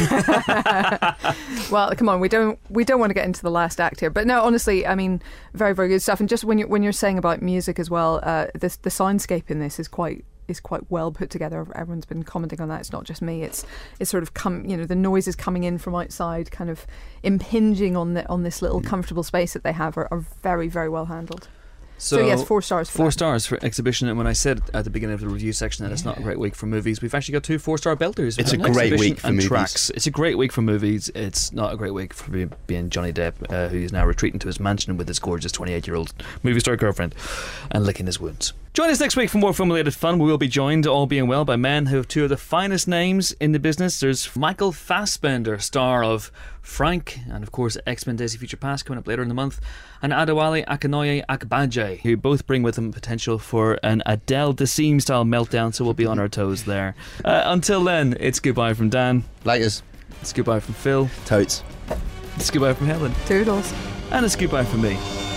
Well, come on, we don't we don't want to get into the last act here, but no, honestly, I mean, very very good stuff. And just when you when you're saying about music as well, uh, the the soundscape in this is quite is quite well put together. Everyone's been commenting on that. It's not just me. It's it's sort of come, you know, the noises coming in from outside, kind of impinging on the on this little comfortable space that they have, are, are very very well handled. So, yes, four stars. For Four that. stars for Exhibition. And when I said at the beginning of the review section that it's not a great week for movies, we've actually got two four-star belters. It's We've a got great Exhibition week for and movies. Tracks. It's a great week for movies. It's not a great week for be- being Johnny Depp, uh, who is now retreating to his mansion with his gorgeous twenty-eight-year-old movie star girlfriend and licking his wounds. Join us next week for more film-related fun. We will be joined, all being well, by men who have two of the finest names in the business. There's Michael Fassbender, star of Frank, and of course X-Men Days of Future Past coming up later in the month, and Adewale Akinnuoye Agbaje, who both bring with them potential for an Adele Dazeem style meltdown, so we'll be on our toes there. Uh, until then, it's goodbye from Dan. Laters. It's goodbye from Phil. Totes. It's goodbye from Helen. Toodles. And it's goodbye from me.